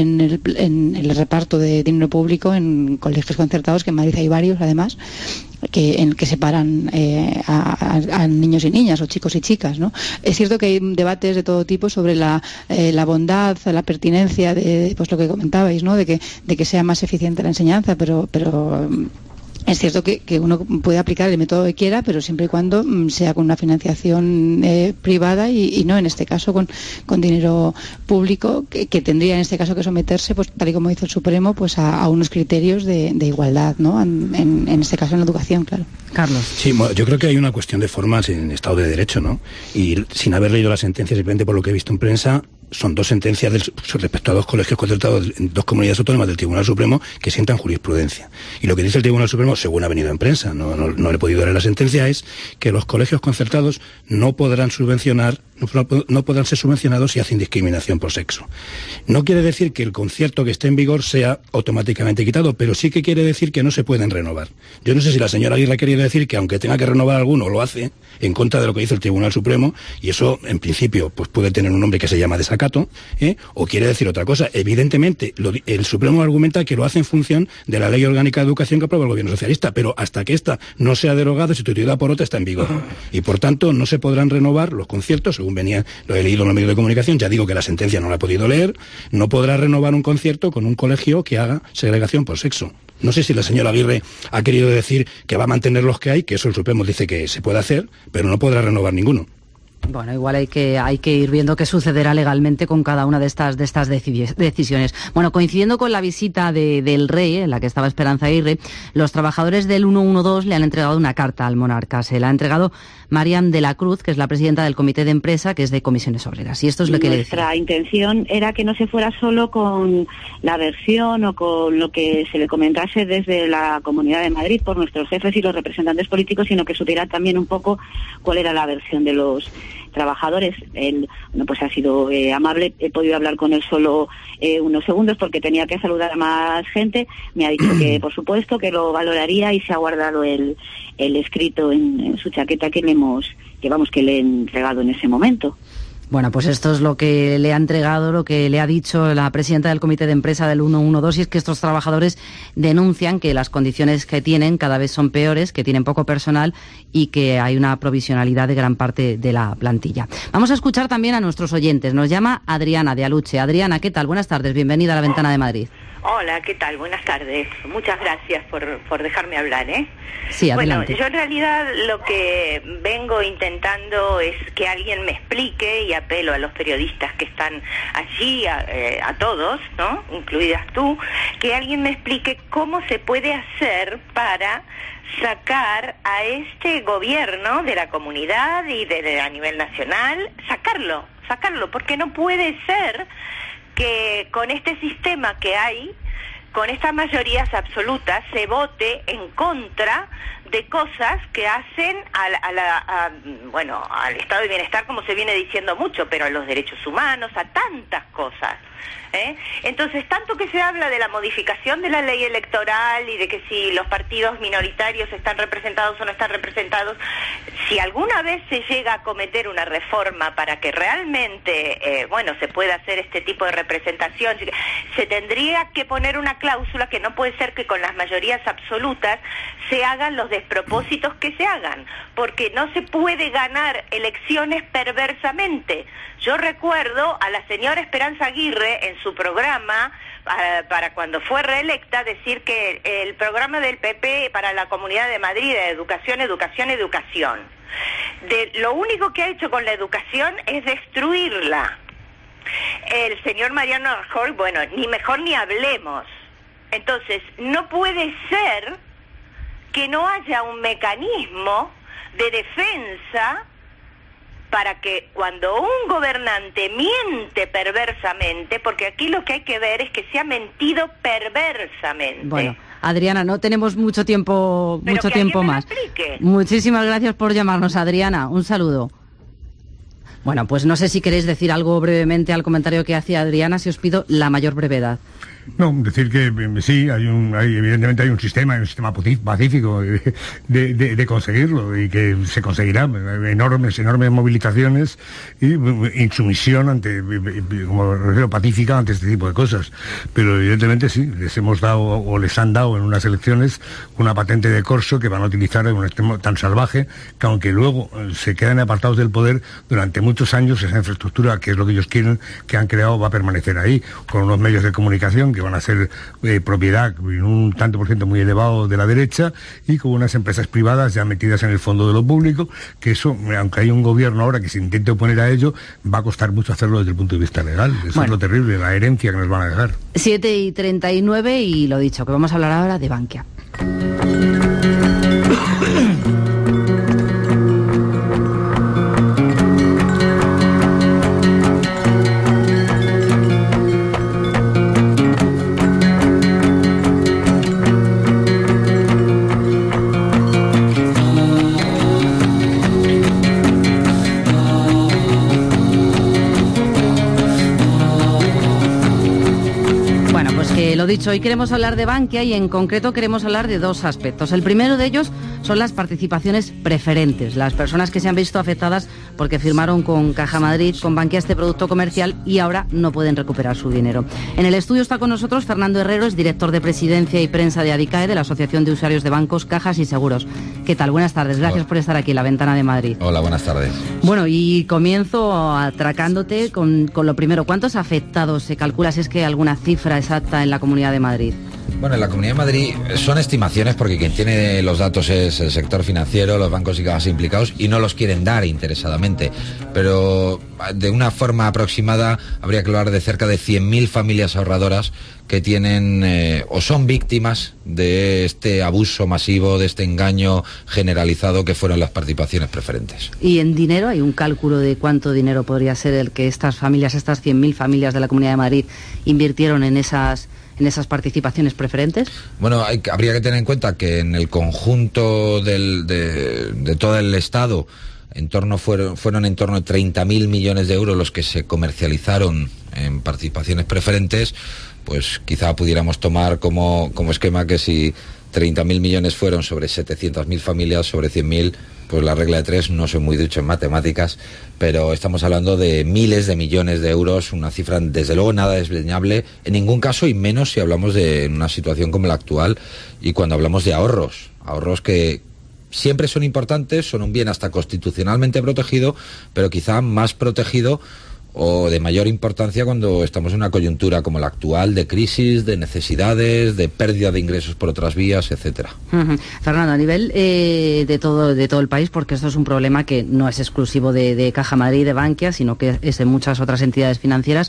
el reparto de dinero público en colegios concertados, que en Madrid hay varios además, que separan a niños y niñas o chicos y chicas, ¿no? Es cierto que hay debates de todo tipo sobre la bondad, la pertinencia de pues lo que comentabais, ¿no? De que sea más eficiente la enseñanza, pero es cierto que uno puede aplicar el método que quiera, pero siempre y cuando sea con una financiación privada y no en este caso con dinero público, que tendría en este caso que someterse, pues tal y como dice el Supremo, pues a unos criterios de igualdad, ¿no? En este caso en la educación, claro. Carlos. Sí, yo creo que hay una cuestión de formas en Estado de Derecho, ¿no? Y sin haber leído la sentencia, simplemente por lo que he visto en prensa, son dos sentencias respecto a dos colegios concertados en dos comunidades autónomas del Tribunal Supremo que sientan jurisprudencia. Y lo que dice el Tribunal Supremo, según ha venido en prensa, no le he podido leer la sentencia, es que los colegios concertados no podrán ser subvencionados si hacen discriminación por sexo. No quiere decir que el concierto que esté en vigor sea automáticamente quitado, pero sí que quiere decir que no se pueden renovar. Yo no sé si la señora Aguirre quería decir que aunque tenga que renovar alguno, lo hace en contra de lo que dice el Tribunal Supremo, y eso, en principio, pues puede tener un nombre que se llama desacato, o quiere decir otra cosa. Evidentemente, el Supremo argumenta que lo hace en función de la Ley Orgánica de Educación que aprueba el Gobierno Socialista, pero hasta que esta no sea derogada y sustituida por otra, está en vigor. Y, por tanto, no se podrán renovar los conciertos, según lo he leído en los medios de comunicación, ya digo que la sentencia no la he podido leer, no podrá renovar un concierto con un colegio que haga segregación por sexo. No sé si la señora Aguirre ha querido decir que va a mantener los que hay, que eso el Supremo dice que se puede hacer, pero no podrá renovar ninguno. Bueno, igual hay que ir viendo qué sucederá legalmente con cada una de estas decisiones. Bueno, coincidiendo con la visita del rey, en la que estaba Esperanza Aguirre, los trabajadores del 112 le han entregado una carta al monarca. Se la ha entregado Mariam de la Cruz, que es la presidenta del comité de empresa, que es de Comisiones Obreras. Y esto es lo que le decía. Nuestra intención era que no se fuera solo con la versión o con lo que se le comentase desde la Comunidad de Madrid por nuestros jefes y los representantes políticos, sino que supiera también un poco cuál era la versión de los trabajadores. Él pues ha sido amable, he podido hablar con él solo unos segundos porque tenía que saludar a más gente. Me ha dicho que por supuesto que lo valoraría y se ha guardado el escrito en su chaqueta que le he entregado en ese momento. Bueno, pues esto es lo que le ha entregado, lo que le ha dicho la presidenta del comité de empresa del 112, y es que estos trabajadores denuncian que las condiciones que tienen cada vez son peores, que tienen poco personal y que hay una provisionalidad de gran parte de la plantilla. Vamos a escuchar también a nuestros oyentes. Nos llama Adriana de Aluche. Adriana, ¿qué tal? Buenas tardes, bienvenida a La Ventana de Madrid. Hola, ¿qué tal? Buenas tardes. Muchas gracias por dejarme hablar, ¿eh? Sí, adelante. Bueno, yo en realidad lo que vengo intentando es que alguien me explique, y apelo a los periodistas que están allí, a todos, ¿no? Incluidas tú, que alguien me explique cómo se puede hacer para sacar a este gobierno de la comunidad y a nivel nacional, sacarlo, porque no puede ser que con este sistema que hay, con estas mayorías absolutas, se vote en contra de cosas que hacen al estado de bienestar, como se viene diciendo mucho, pero a los derechos humanos, a tantas cosas. Entonces, tanto que se habla de la modificación de la ley electoral y de que si los partidos minoritarios están representados o no están representados, si alguna vez se llega a cometer una reforma para que realmente se pueda hacer este tipo de representación, se tendría que poner una cláusula que no puede ser que con las mayorías absolutas se hagan los despropósitos que se hagan, porque no se puede ganar elecciones perversamente. Yo recuerdo a la señora Esperanza Aguirre en su programa, para cuando fue reelecta, decir que el programa del PP para la Comunidad de Madrid de educación. Lo único que ha hecho con la educación es destruirla. El señor Mariano Rajoy, bueno, ni mejor ni hablemos. Entonces, no puede ser que no haya un mecanismo de defensa para que cuando un gobernante miente perversamente, porque aquí lo que hay que ver es que se ha mentido perversamente. Bueno, Adriana, no tenemos mucho tiempo más. Muchísimas gracias por llamarnos, Adriana. Un saludo. Bueno, pues no sé si queréis decir algo brevemente al comentario que hacía Adriana, si os pido la mayor brevedad. No, decir que sí, evidentemente hay un sistema pacífico de conseguirlo, y que se conseguirá. Enormes movilizaciones y insumisión como refiero, pacífica ante este tipo de cosas. Pero evidentemente sí, les han dado en unas elecciones una patente de corso que van a utilizar en un extremo tan salvaje que, aunque luego se quedan apartados del poder durante muchos años, esa infraestructura, que es lo que ellos quieren, que han creado, va a permanecer ahí, con unos medios de comunicación que van a ser propiedad en un tanto por ciento muy elevado de la derecha, y con unas empresas privadas ya metidas en el fondo de lo público, que eso, aunque hay un gobierno ahora que se intente oponer a ello, va a costar mucho hacerlo desde el punto de vista legal. Eso es lo terrible, la herencia que nos van a dejar. 7:39 y lo dicho, que vamos a hablar ahora de Bankia. Lo dicho, hoy queremos hablar de Bankia y en concreto queremos hablar de dos aspectos. El primero de ellos son las participaciones preferentes, las personas que se han visto afectadas porque firmaron con Caja Madrid, con Bankia, este producto comercial y ahora no pueden recuperar su dinero. En el estudio está con nosotros Fernando Herrero, es director de Presidencia y Prensa de ADICAE, de la Asociación de Usuarios de Bancos, Cajas y Seguros. ¿Qué tal? Buenas tardes, gracias por estar aquí en La Ventana de Madrid. Hola, buenas tardes. Bueno, y comienzo atracándote con lo primero. ¿Cuántos afectados se calcula, si es que hay alguna cifra exacta en la Comunidad de Madrid? Bueno, en la Comunidad de Madrid son estimaciones porque quien tiene los datos es el sector financiero, los bancos y cajas implicados, y no los quieren dar interesadamente. Pero de una forma aproximada habría que hablar de cerca de 100.000 familias ahorradoras que tienen o son víctimas de este abuso masivo, de este engaño generalizado que fueron las participaciones preferentes. ¿Y en dinero hay un cálculo de cuánto dinero podría ser el que estas familias, estas 100.000 familias de la Comunidad de Madrid invirtieron en esas participaciones preferentes? Bueno, habría que tener en cuenta que en el conjunto de todo el Estado fueron en torno a 30.000 millones de euros los que se comercializaron en participaciones preferentes. Pues quizá pudiéramos tomar como esquema que si 30.000 millones fueron sobre 700.000 familias, sobre 100.000, pues la regla de 3, no soy muy ducho en matemáticas, pero estamos hablando de miles de millones de euros, una cifra desde luego nada desdeñable, en ningún caso, y menos si hablamos de una situación como la actual y cuando hablamos de ahorros que siempre son importantes, son un bien hasta constitucionalmente protegido, pero quizá más protegido o de mayor importancia cuando estamos en una coyuntura como la actual, de crisis, de necesidades, de pérdida de ingresos por otras vías, etcétera. Fernando, a nivel de todo el país, porque esto es un problema que no es exclusivo de Caja Madrid, de Bankia, sino que es de muchas otras entidades financieras,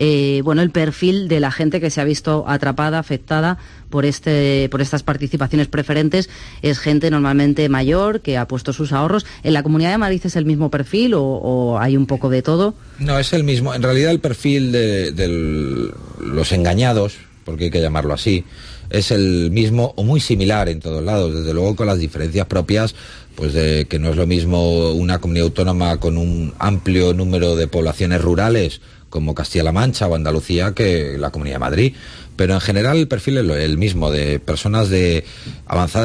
el perfil de la gente que se ha visto atrapada, afectada por estas participaciones preferentes es gente normalmente mayor que ha puesto sus ahorros. ¿En la Comunidad de Madrid es el mismo perfil o hay un poco de todo? No, es el mismo. En realidad el perfil de los engañados, porque hay que llamarlo así, es el mismo o muy similar en todos lados, desde luego con las diferencias propias, pues de que no es lo mismo una comunidad autónoma con un amplio número de poblaciones rurales como Castilla-La Mancha o Andalucía que la Comunidad de Madrid. Pero en general el perfil es el mismo, de personas de avanzada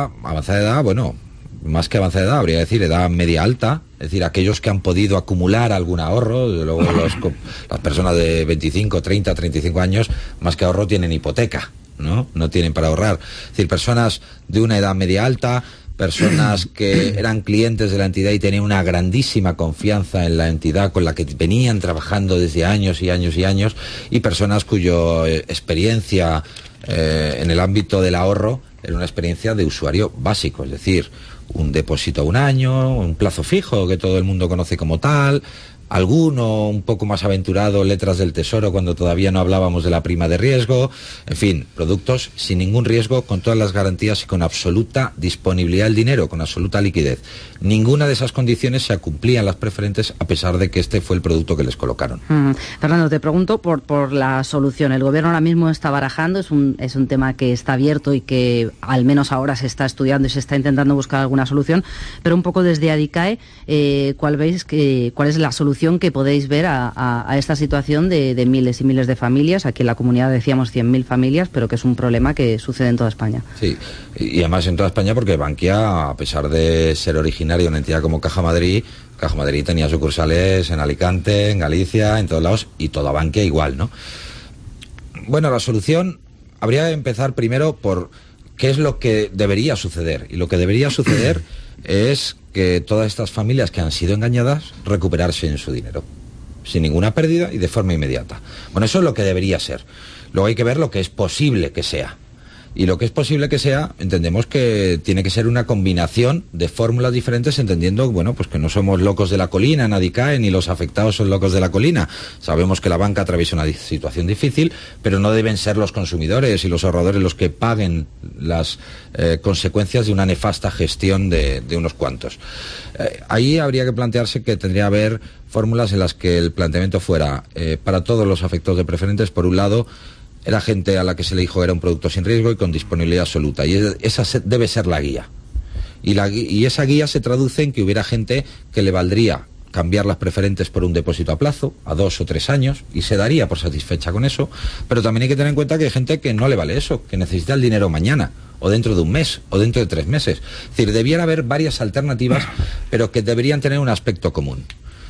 edad, bueno, más que avanzada edad, habría que decir edad media alta, es decir, aquellos que han podido acumular algún ahorro, desde luego las personas de 25, 30, 35 años, más que ahorro tienen hipoteca, no tienen para ahorrar. Es decir, personas de una edad media alta, personas que eran clientes de la entidad y tenían una grandísima confianza en la entidad con la que venían trabajando desde años y años y años, y personas cuya experiencia en el ámbito del ahorro era una experiencia de usuario básico, es decir, un depósito a un año, un plazo fijo que todo el mundo conoce como tal, alguno un poco más aventurado, letras del tesoro cuando todavía no hablábamos de la prima de riesgo, en fin, productos sin ningún riesgo, con todas las garantías y con absoluta disponibilidad del dinero, con absoluta liquidez. Ninguna de esas condiciones se cumplían las preferentes a pesar de que este fue el producto que les colocaron. Fernando, te pregunto por la solución. El gobierno ahora mismo está barajando, es un tema que está abierto y que al menos ahora se está estudiando y se está intentando buscar alguna solución, pero un poco desde ADICAE, ¿cuál es la solución que podéis ver a esta situación de miles y miles de familias? Aquí en la comunidad decíamos 100.000 familias, pero que es un problema que sucede en toda España. Sí, y además en toda España porque Bankia, a pesar de ser originaria de una entidad como Caja Madrid tenía sucursales en Alicante, en Galicia, en todos lados, y toda Bankia igual, ¿no? Bueno, la solución habría que empezar primero por qué es lo que debería suceder, y lo que debería suceder es que todas estas familias que han sido engañadas recuperarse en su dinero, sin ninguna pérdida y de forma inmediata. Bueno, eso es lo que debería ser. Luego hay que ver lo que es posible que sea. Y lo que es posible que sea, entendemos que tiene que ser una combinación de fórmulas diferentes, entendiendo, bueno, pues que no somos locos de la colina, nadie cae, ni los afectados son locos de la colina. Sabemos que la banca atraviesa una situación difícil, pero no deben ser los consumidores y los ahorradores los que paguen las consecuencias de una nefasta gestión de unos cuantos. Ahí habría que plantearse que tendría que haber fórmulas en las que el planteamiento fuera, para todos los afectados de preferentes, por un lado, era gente a la que se le dijo era un producto sin riesgo y con disponibilidad absoluta. Y esa debe ser la guía. Y esa guía se traduce en que hubiera gente que le valdría cambiar las preferentes por un depósito a plazo, a 2 o 3 años, y se daría por satisfecha con eso. Pero también hay que tener en cuenta que hay gente que no le vale eso, que necesita el dinero mañana, o dentro de un mes, o dentro de 3 meses. Es decir, debiera haber varias alternativas, pero que deberían tener un aspecto común,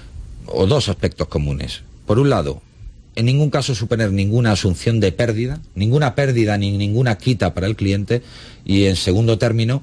o dos aspectos comunes. Por un lado, en ningún caso suponer ninguna asunción de pérdida ni ninguna quita para el cliente, y en segundo término,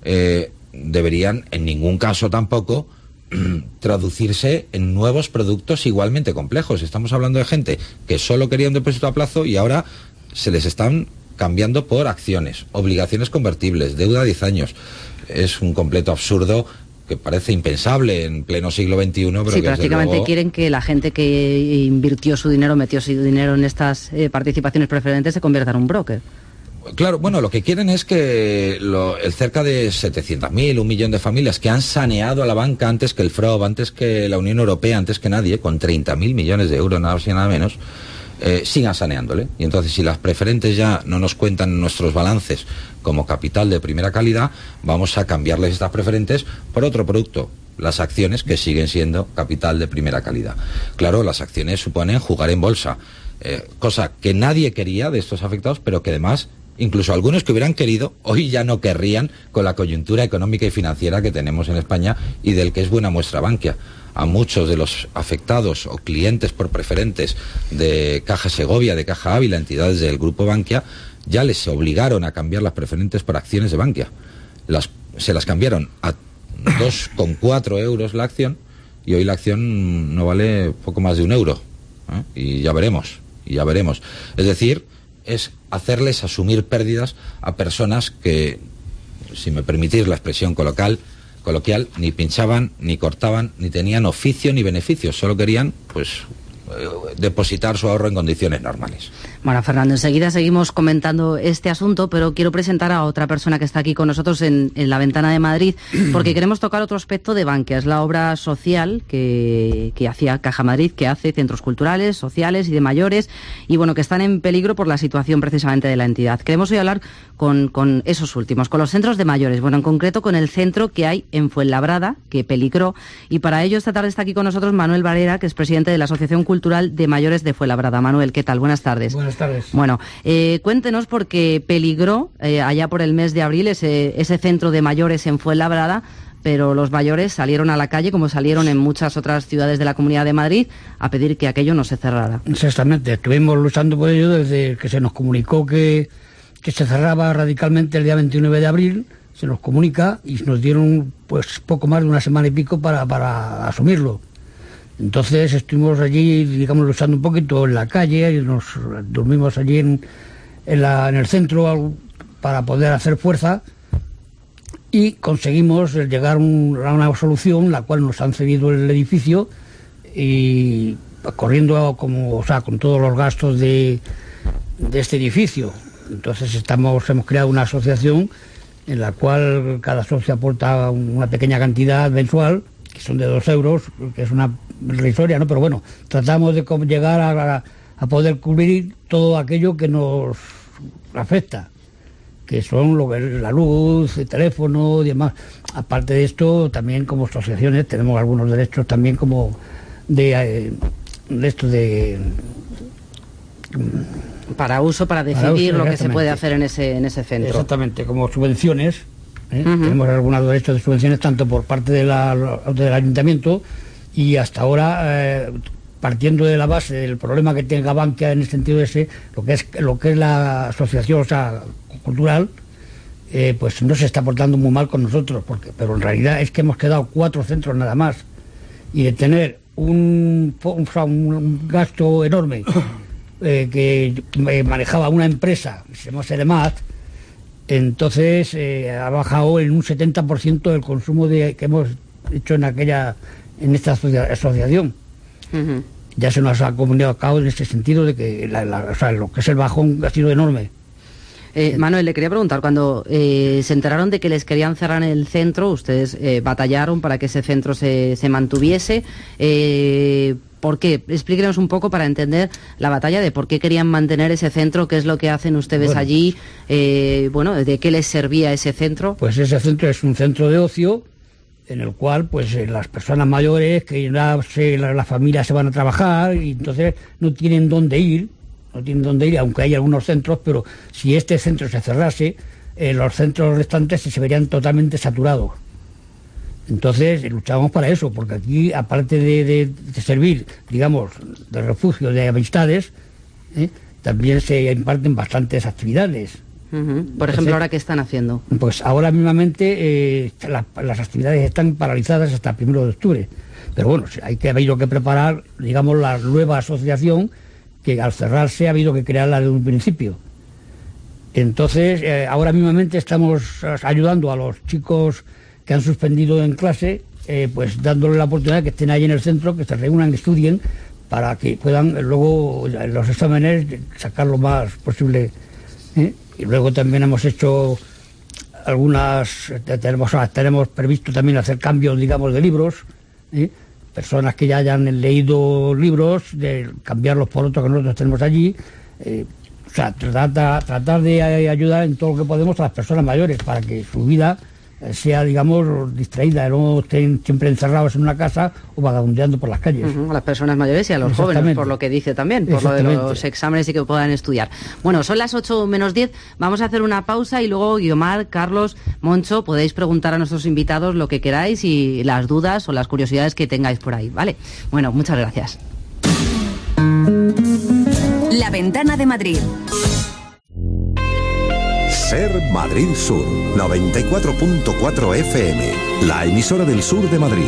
deberían en ningún caso tampoco traducirse en nuevos productos igualmente complejos. Estamos hablando de gente que solo quería un depósito a plazo y ahora se les están cambiando por acciones, obligaciones convertibles, deuda a 10 años. Es un completo absurdo que parece impensable en pleno siglo XXI, pero sí, que prácticamente luego... quieren que la gente que invirtió su dinero, metió su dinero en estas participaciones preferentes se convierta en un broker. Claro, bueno, lo que quieren es que el cerca de 700.000, 1 millón de familias que han saneado a la banca antes que el FROB, antes que la Unión Europea, antes que nadie, con 30.000 millones de euros, nada más y nada menos, sigan saneándole. Y entonces, si las preferentes ya no nos cuentan en nuestros balances como capital de primera calidad, vamos a cambiarles estas preferentes por otro producto, las acciones, que siguen siendo capital de primera calidad. Claro, las acciones suponen jugar en bolsa, cosa que nadie quería de estos afectados, pero que además, incluso algunos que hubieran querido, hoy ya no querrían con la coyuntura económica y financiera que tenemos en España y del que es buena muestra Bankia. A muchos de los afectados o clientes por preferentes de Caja Segovia, de Caja Ávila, entidades del grupo Bankia, ya les obligaron a cambiar las preferentes por acciones de Bankia. Se las cambiaron a 2,4 euros la acción, y hoy la acción no vale poco más de 1 euro. Y ya veremos. Es decir, es hacerles asumir pérdidas a personas que, si me permitís la expresión coloquial, ni pinchaban, ni cortaban, ni tenían oficio ni beneficios, solo querían, pues, depositar su ahorro en condiciones normales. Bueno, Fernando, enseguida seguimos comentando este asunto, pero quiero presentar a otra persona que está aquí con nosotros en la Ventana de Madrid, porque queremos tocar otro aspecto de Bankia. Es la obra social que hacía Caja Madrid, que hace centros culturales, sociales y de mayores, y bueno, que están en peligro por la situación precisamente de la entidad. Queremos hoy hablar con esos últimos, con los centros de mayores, bueno, en concreto con el centro que hay en Fuenlabrada, que peligró, y para ello esta tarde está aquí con nosotros Manuel Varela, que es presidente de la Asociación Cultural de Mayores de Fuenlabrada. Manuel, ¿qué tal? Buenas tardes. Buenas tardes. Bueno, cuéntenos, porque peligró allá por el mes de abril ese centro de mayores en Fuenlabrada, pero los mayores salieron a la calle, como salieron en muchas otras ciudades de la Comunidad de Madrid, a pedir que aquello no se cerrara. Exactamente, estuvimos luchando por ello desde que se nos comunicó que se cerraba radicalmente el día 29 de abril, se nos comunica y nos dieron pues poco más de una semana y pico para asumirlo. Entonces estuvimos allí, digamos, luchando un poquito en la calle y nos dormimos allí en el centro para poder hacer fuerza, y conseguimos llegar a una solución, la cual nos han cedido el edificio, y corriendo con todos los gastos de este edificio. Entonces hemos creado una asociación en la cual cada socio aporta una pequeña cantidad mensual, que son de 2 euros, que es una irrisoria, ¿no? Pero bueno, tratamos de llegar a poder cubrir todo aquello que nos afecta, que son lo que es la luz, el teléfono y demás. Aparte de esto, también como asociaciones tenemos algunos derechos también como para uso, para decidir lo que se puede hacer en ese centro. Exactamente, como subvenciones. Tenemos algunos derechos de subvenciones tanto por parte del ayuntamiento, y hasta ahora, partiendo de la base del problema que tenga Bankia en el sentido ese, lo que es la asociación cultural, pues no se está portando muy mal con nosotros, pero en realidad es que hemos quedado 4 centros nada más, y de tener un gasto enorme que manejaba una empresa que se llama Seremat, entonces ha bajado en un 70% el consumo que hemos hecho en esta asociación. Ya se nos ha comunicado en este sentido de que lo que es el bajón ha sido enorme. Manuel, le quería preguntar, cuando se enteraron de que les querían cerrar el centro, ustedes batallaron para que ese centro se mantuviese. ¿Por qué? Explíquenos un poco para entender la batalla de por qué querían mantener ese centro, qué es lo que hacen ustedes allí, de qué les servía ese centro. Pues ese centro es un centro de ocio en el cual pues las personas mayores, que las familias se van a trabajar y entonces no tienen dónde ir, aunque hay algunos centros, pero si este centro se cerrase, los centros restantes se verían totalmente saturados. Entonces luchábamos para eso, porque aquí, aparte de servir, digamos, de refugio de amistades, también se imparten bastantes actividades. Por ejemplo, ¿ahora qué están haciendo? Pues ahora mismamente las actividades están paralizadas hasta el 1 de octubre. Pero bueno, hay que haber que preparar, digamos, la nueva asociación, que al cerrarse ha habido que crearla desde un principio. Entonces, ahora mismamente estamos ayudando a los chicos que han suspendido en clase, pues dándoles la oportunidad de que estén ahí en el centro, que se reúnan, que estudien, para que puedan luego en los exámenes sacar lo más posible. Y luego también hemos hecho tenemos previsto también hacer cambios, digamos, de libros, personas que ya hayan leído libros, de cambiarlos por otros que nosotros tenemos allí, o sea, tratar de ayudar en todo lo que podemos a las personas mayores para que su vida sea, digamos, distraída, no estén siempre encerrados en una casa o vagabundeando por las calles. A las personas mayores y a los jóvenes, por lo que dice también, por lo de los exámenes y que puedan estudiar. Bueno, son las 8 menos 10, vamos a hacer una pausa y luego Guiomar, Carlos, Moncho, podéis preguntar a nuestros invitados lo que queráis y las dudas o las curiosidades que tengáis por ahí, ¿vale? Bueno, muchas gracias. La Ventana de Madrid. Ser Madrid Sur, 94.4 FM, la emisora del sur de Madrid.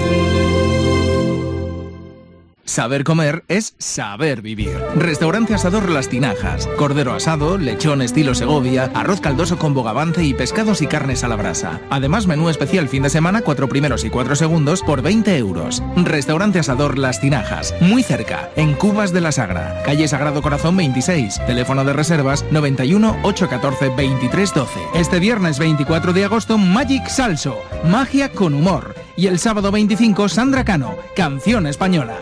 Saber comer es saber vivir. Restaurante Asador Las Tinajas. Cordero asado, lechón estilo Segovia, arroz caldoso con bogavante y pescados y carnes a la brasa. Además, menú especial fin de semana, 4 primeros y 4 segundos por 20 euros. Restaurante Asador Las Tinajas. Muy cerca, en Cubas de la Sagra. Calle Sagrado Corazón 26. Teléfono de reservas 91 814 2312. Este viernes 24 de agosto, Magic Salso. Magia con humor. Y el sábado 25, Sandra Cano. Canción española.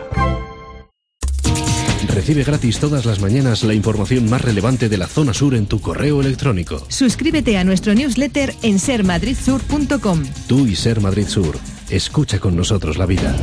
Recibe gratis todas las mañanas la información más relevante de la zona sur en tu correo electrónico. Suscríbete a nuestro newsletter en sermadridsur.com. Tú y Ser Madrid Sur. Escucha con nosotros la vida.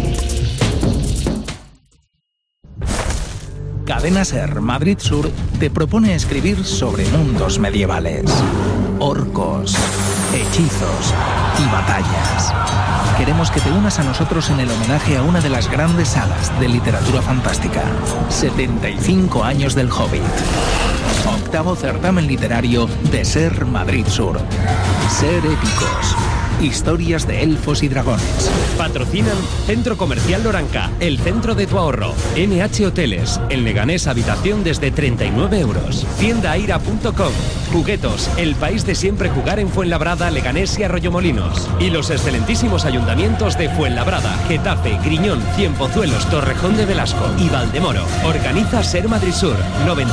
Cadena Ser Madrid Sur te propone escribir sobre mundos medievales, orcos, hechizos y batallas. Queremos que te unas a nosotros en el homenaje a una de las grandes sagas de literatura fantástica. 75 años del Hobbit. 8º certamen literario de Ser Madrid Sur. Ser épicos. Historias de elfos y dragones. Patrocinan Centro Comercial Loranca, el centro de tu ahorro. NH Hoteles, el Leganés habitación desde 39 euros. Tiendaaira.com. Juguetos, el país de siempre jugar en Fuenlabrada, Leganés y Arroyomolinos. Y los excelentísimos ayuntamientos de Fuenlabrada, Getafe, Griñón, Cienpozuelos, Torrejón de Velasco y Valdemoro. Organiza Ser Madrid Sur, 94.4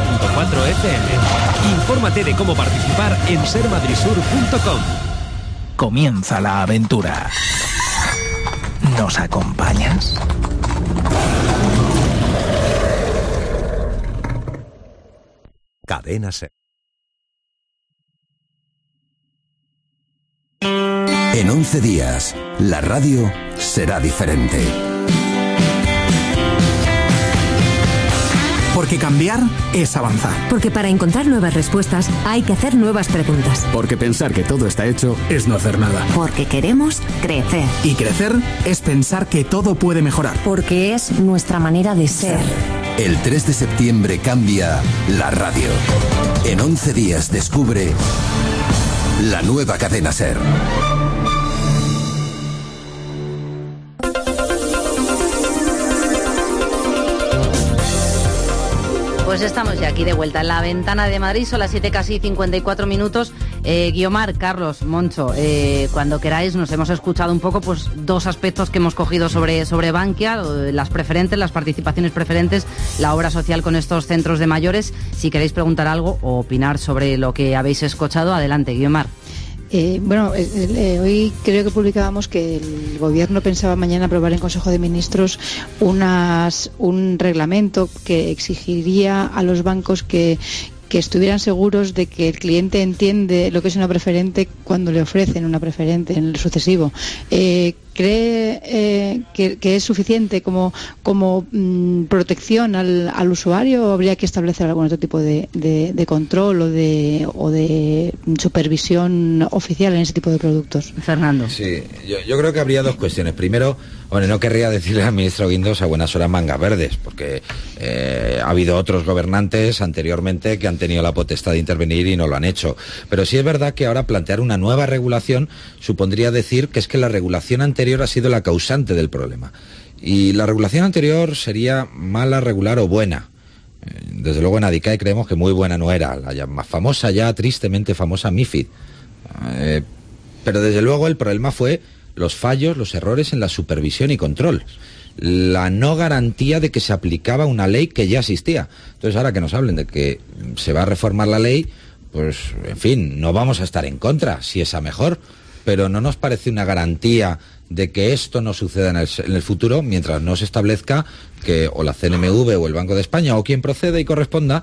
FM. Infórmate de cómo participar en sermadridsur.com. Comienza la aventura. ¿Nos acompañas? Cadena Ser. En 11 días, la radio será diferente. Porque cambiar es avanzar. Porque para encontrar nuevas respuestas hay que hacer nuevas preguntas. Porque pensar que todo está hecho es no hacer nada. Porque queremos crecer. Y crecer es pensar que todo puede mejorar. Porque es nuestra manera de ser. El 3 de septiembre cambia la radio. En 11 días descubre la nueva cadena Ser. Pues estamos ya aquí de vuelta en la Ventana de Madrid, son las 7 casi 54 minutos. Guiomar, Carlos, Moncho, cuando queráis, nos hemos escuchado un poco pues dos aspectos que hemos cogido sobre Bankia, las preferentes, las participaciones preferentes, la obra social con estos centros de mayores. Si queréis preguntar algo o opinar sobre lo que habéis escuchado, adelante, Guiomar. Hoy creo que publicábamos que el Gobierno pensaba mañana aprobar en Consejo de Ministros un reglamento que exigiría a los bancos que estuvieran seguros de que el cliente entiende lo que es una preferente cuando le ofrecen una preferente en el sucesivo. ¿Cree que es suficiente como protección al usuario o habría que establecer algún otro tipo de control o de supervisión oficial en ese tipo de productos? Fernando. Sí, yo creo que habría dos cuestiones. Primero, no querría decirle al ministro Guindos a buenas horas mangas verdes, porque ha habido otros gobernantes anteriormente que han tenido la potestad de intervenir y no lo han hecho. Pero sí es verdad que ahora plantear una nueva regulación supondría decir que es que la regulación anterior ha sido la causante del problema. Y la regulación anterior sería mala, regular o buena. Desde luego en ADICAE creemos que muy buena no era, la más famosa ya, tristemente famosa MiFID. Pero desde luego el problema fue los fallos, los errores en la supervisión y control. La no garantía de que se aplicaba una ley que ya existía. Entonces ahora que nos hablen de que se va a reformar la ley, pues en fin, no vamos a estar en contra, si es a mejor, pero no nos parece una garantía de que esto no suceda en el futuro mientras no se establezca que o la CNMV o el Banco de España o quien proceda y corresponda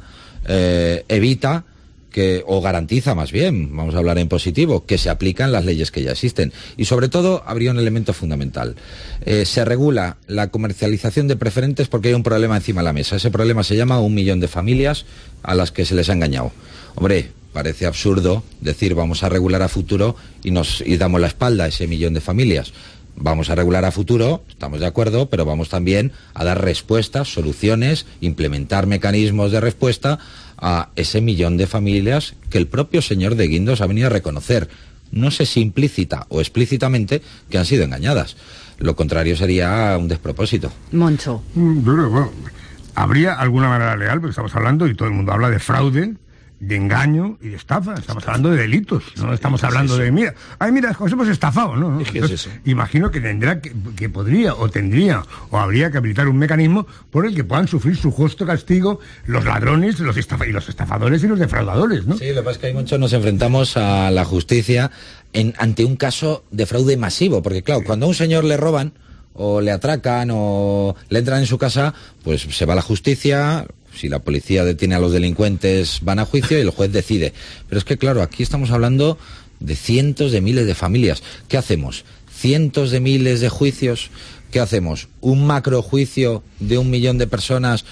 evita que, o garantiza más bien, vamos a hablar en positivo, que se aplican las leyes que ya existen. Y sobre todo habría un elemento fundamental. Se regula la comercialización de preferentes porque hay un problema encima de la mesa. Ese problema se llama 1 millón de familias a las que se les ha engañado. Hombre, parece absurdo decir vamos a regular a futuro y damos la espalda a ese 1 millón de familias. Vamos a regular a futuro, estamos de acuerdo, pero vamos también a dar respuestas, soluciones, implementar mecanismos de respuesta a ese 1 millón de familias que el propio señor de Guindos ha venido a reconocer, no sé si implícita o explícitamente, que han sido engañadas. Lo contrario sería un despropósito. Moncho. Bueno, ¿habría alguna manera legal? Porque estamos hablando, y todo el mundo habla de fraude, de engaño y de estafa. Estamos hablando de delitos, no estamos hablando de mira, os hemos estafado, ¿no? Entonces, imagino que tendrá que podría o tendría o habría que habilitar un mecanismo por el que puedan sufrir su justo castigo los ladrones, los estafadores y los defraudadores, ¿no? Sí, lo que pasa es que hay muchos nos enfrentamos a la justicia ante un caso de fraude masivo, porque claro, cuando a un señor le roban o le atracan o le entran en su casa, pues se va a la justicia. Si la policía detiene a los delincuentes, van a juicio y el juez decide. Pero es que, claro, aquí estamos hablando de cientos de miles de familias. ¿Qué hacemos? ¿Cientos de miles de juicios? ¿Qué hacemos? ¿Un macrojuicio de 1 millón de personas?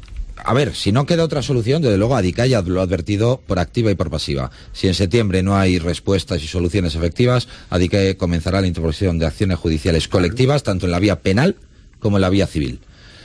A ver, si no queda otra solución, desde luego ADICAE ya lo ha advertido por activa y por pasiva. Si en septiembre no hay respuestas y soluciones efectivas, ADICAE comenzará la interposición de acciones judiciales colectivas, tanto en la vía penal como en la vía civil.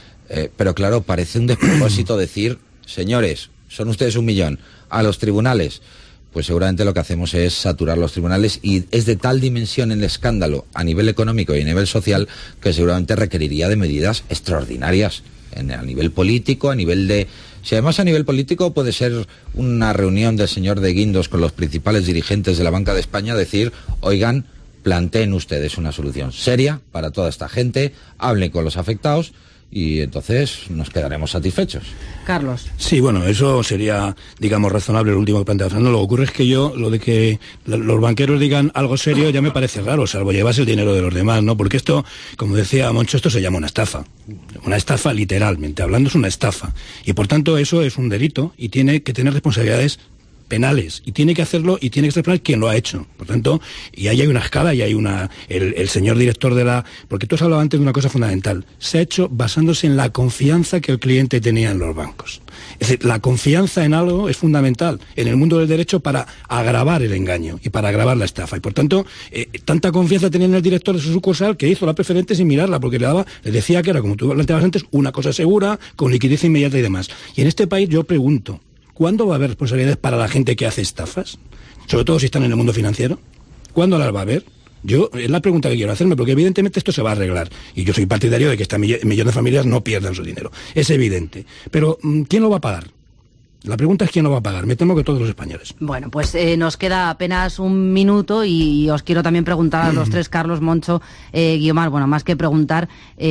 Pero claro, parece un despropósito decir, señores, son ustedes 1 millón, a los tribunales. Pues seguramente lo que hacemos es saturar los tribunales y es de tal dimensión el escándalo a nivel económico y a nivel social que seguramente requeriría de medidas extraordinarias a nivel político, a nivel de... Si además a nivel político puede ser una reunión del señor de Guindos con los principales dirigentes de la Banca de España, decir, oigan, planteen ustedes una solución seria para toda esta gente, hablen con los afectados y entonces nos quedaremos satisfechos. Carlos. Sí, bueno, eso sería, digamos, razonable lo último que plantea Fernando. Lo que ocurre es que lo de que los banqueros digan algo serio ya me parece raro, salvo llevarse el dinero de los demás, ¿no? Porque esto, como decía Moncho, esto se llama una estafa. Una estafa literalmente, hablando es una estafa. Y por tanto eso es un delito y tiene que tener responsabilidades penales, y tiene que hacerlo y tiene que ser penal quien lo ha hecho. Por tanto, y ahí hay una escala y hay el señor director de la... Porque tú has hablado antes de una cosa fundamental. Se ha hecho basándose en la confianza que el cliente tenía en los bancos. Es decir, la confianza en algo es fundamental en el mundo del derecho para agravar el engaño y para agravar la estafa. Y por tanto, tanta confianza tenía en el director de su sucursal que hizo la preferente sin mirarla, porque le decía que era, como tú planteabas antes, una cosa segura, con liquidez inmediata y demás. Y en este país yo pregunto, ¿cuándo va a haber responsabilidades para la gente que hace estafas? Sobre todo si están en el mundo financiero. ¿Cuándo las va a haber? Es la pregunta que quiero hacerme, porque evidentemente esto se va a arreglar. Y yo soy partidario de que este millón de familias no pierdan su dinero. Es evidente. Pero, ¿quién lo va a pagar? La pregunta es quién lo va a pagar. Me temo que todos los españoles. Bueno, pues nos queda apenas 1 minuto y os quiero también preguntar a los tres, Carlos, Moncho, Guiomar. Bueno, más que preguntar,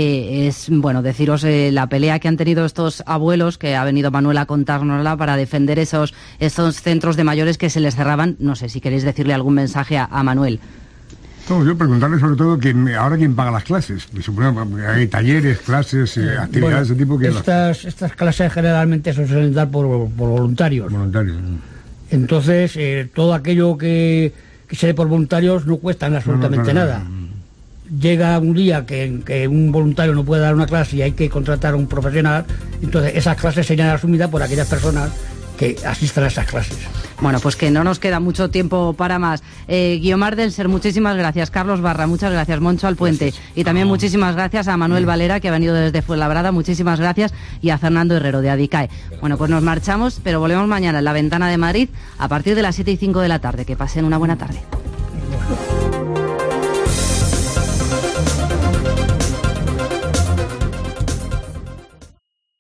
es bueno deciros la pelea que han tenido estos abuelos, que ha venido Manuel a contárnosla, para defender esos centros de mayores que se les cerraban. No sé si queréis decirle algún mensaje a Manuel. No, yo preguntarle sobre todo ahora quién paga las clases. Supongo que hay talleres, clases, actividades de tipo que... Estas clases generalmente se suelen dar por voluntarios. Entonces, todo aquello que se dé por voluntarios no cuesta absolutamente nada. Llega un día que un voluntario no puede dar una clase y hay que contratar a un profesional, entonces esas clases serían asumidas por aquellas personas que asistan a esas clases. Bueno, pues que no nos queda mucho tiempo para más. Guiomar del Ser, muchísimas gracias. Carlos Barra, muchas gracias. Moncho Alpuente. Gracias. Y también muchísimas gracias a Manuel Valera, que ha venido desde Fuenlabrada. Muchísimas gracias. Y a Fernando Herrero, de ADICAE. Bueno, pues nos marchamos, pero volvemos mañana en La Ventana de Madrid a partir de las 7:05 de la tarde. Que pasen una buena tarde.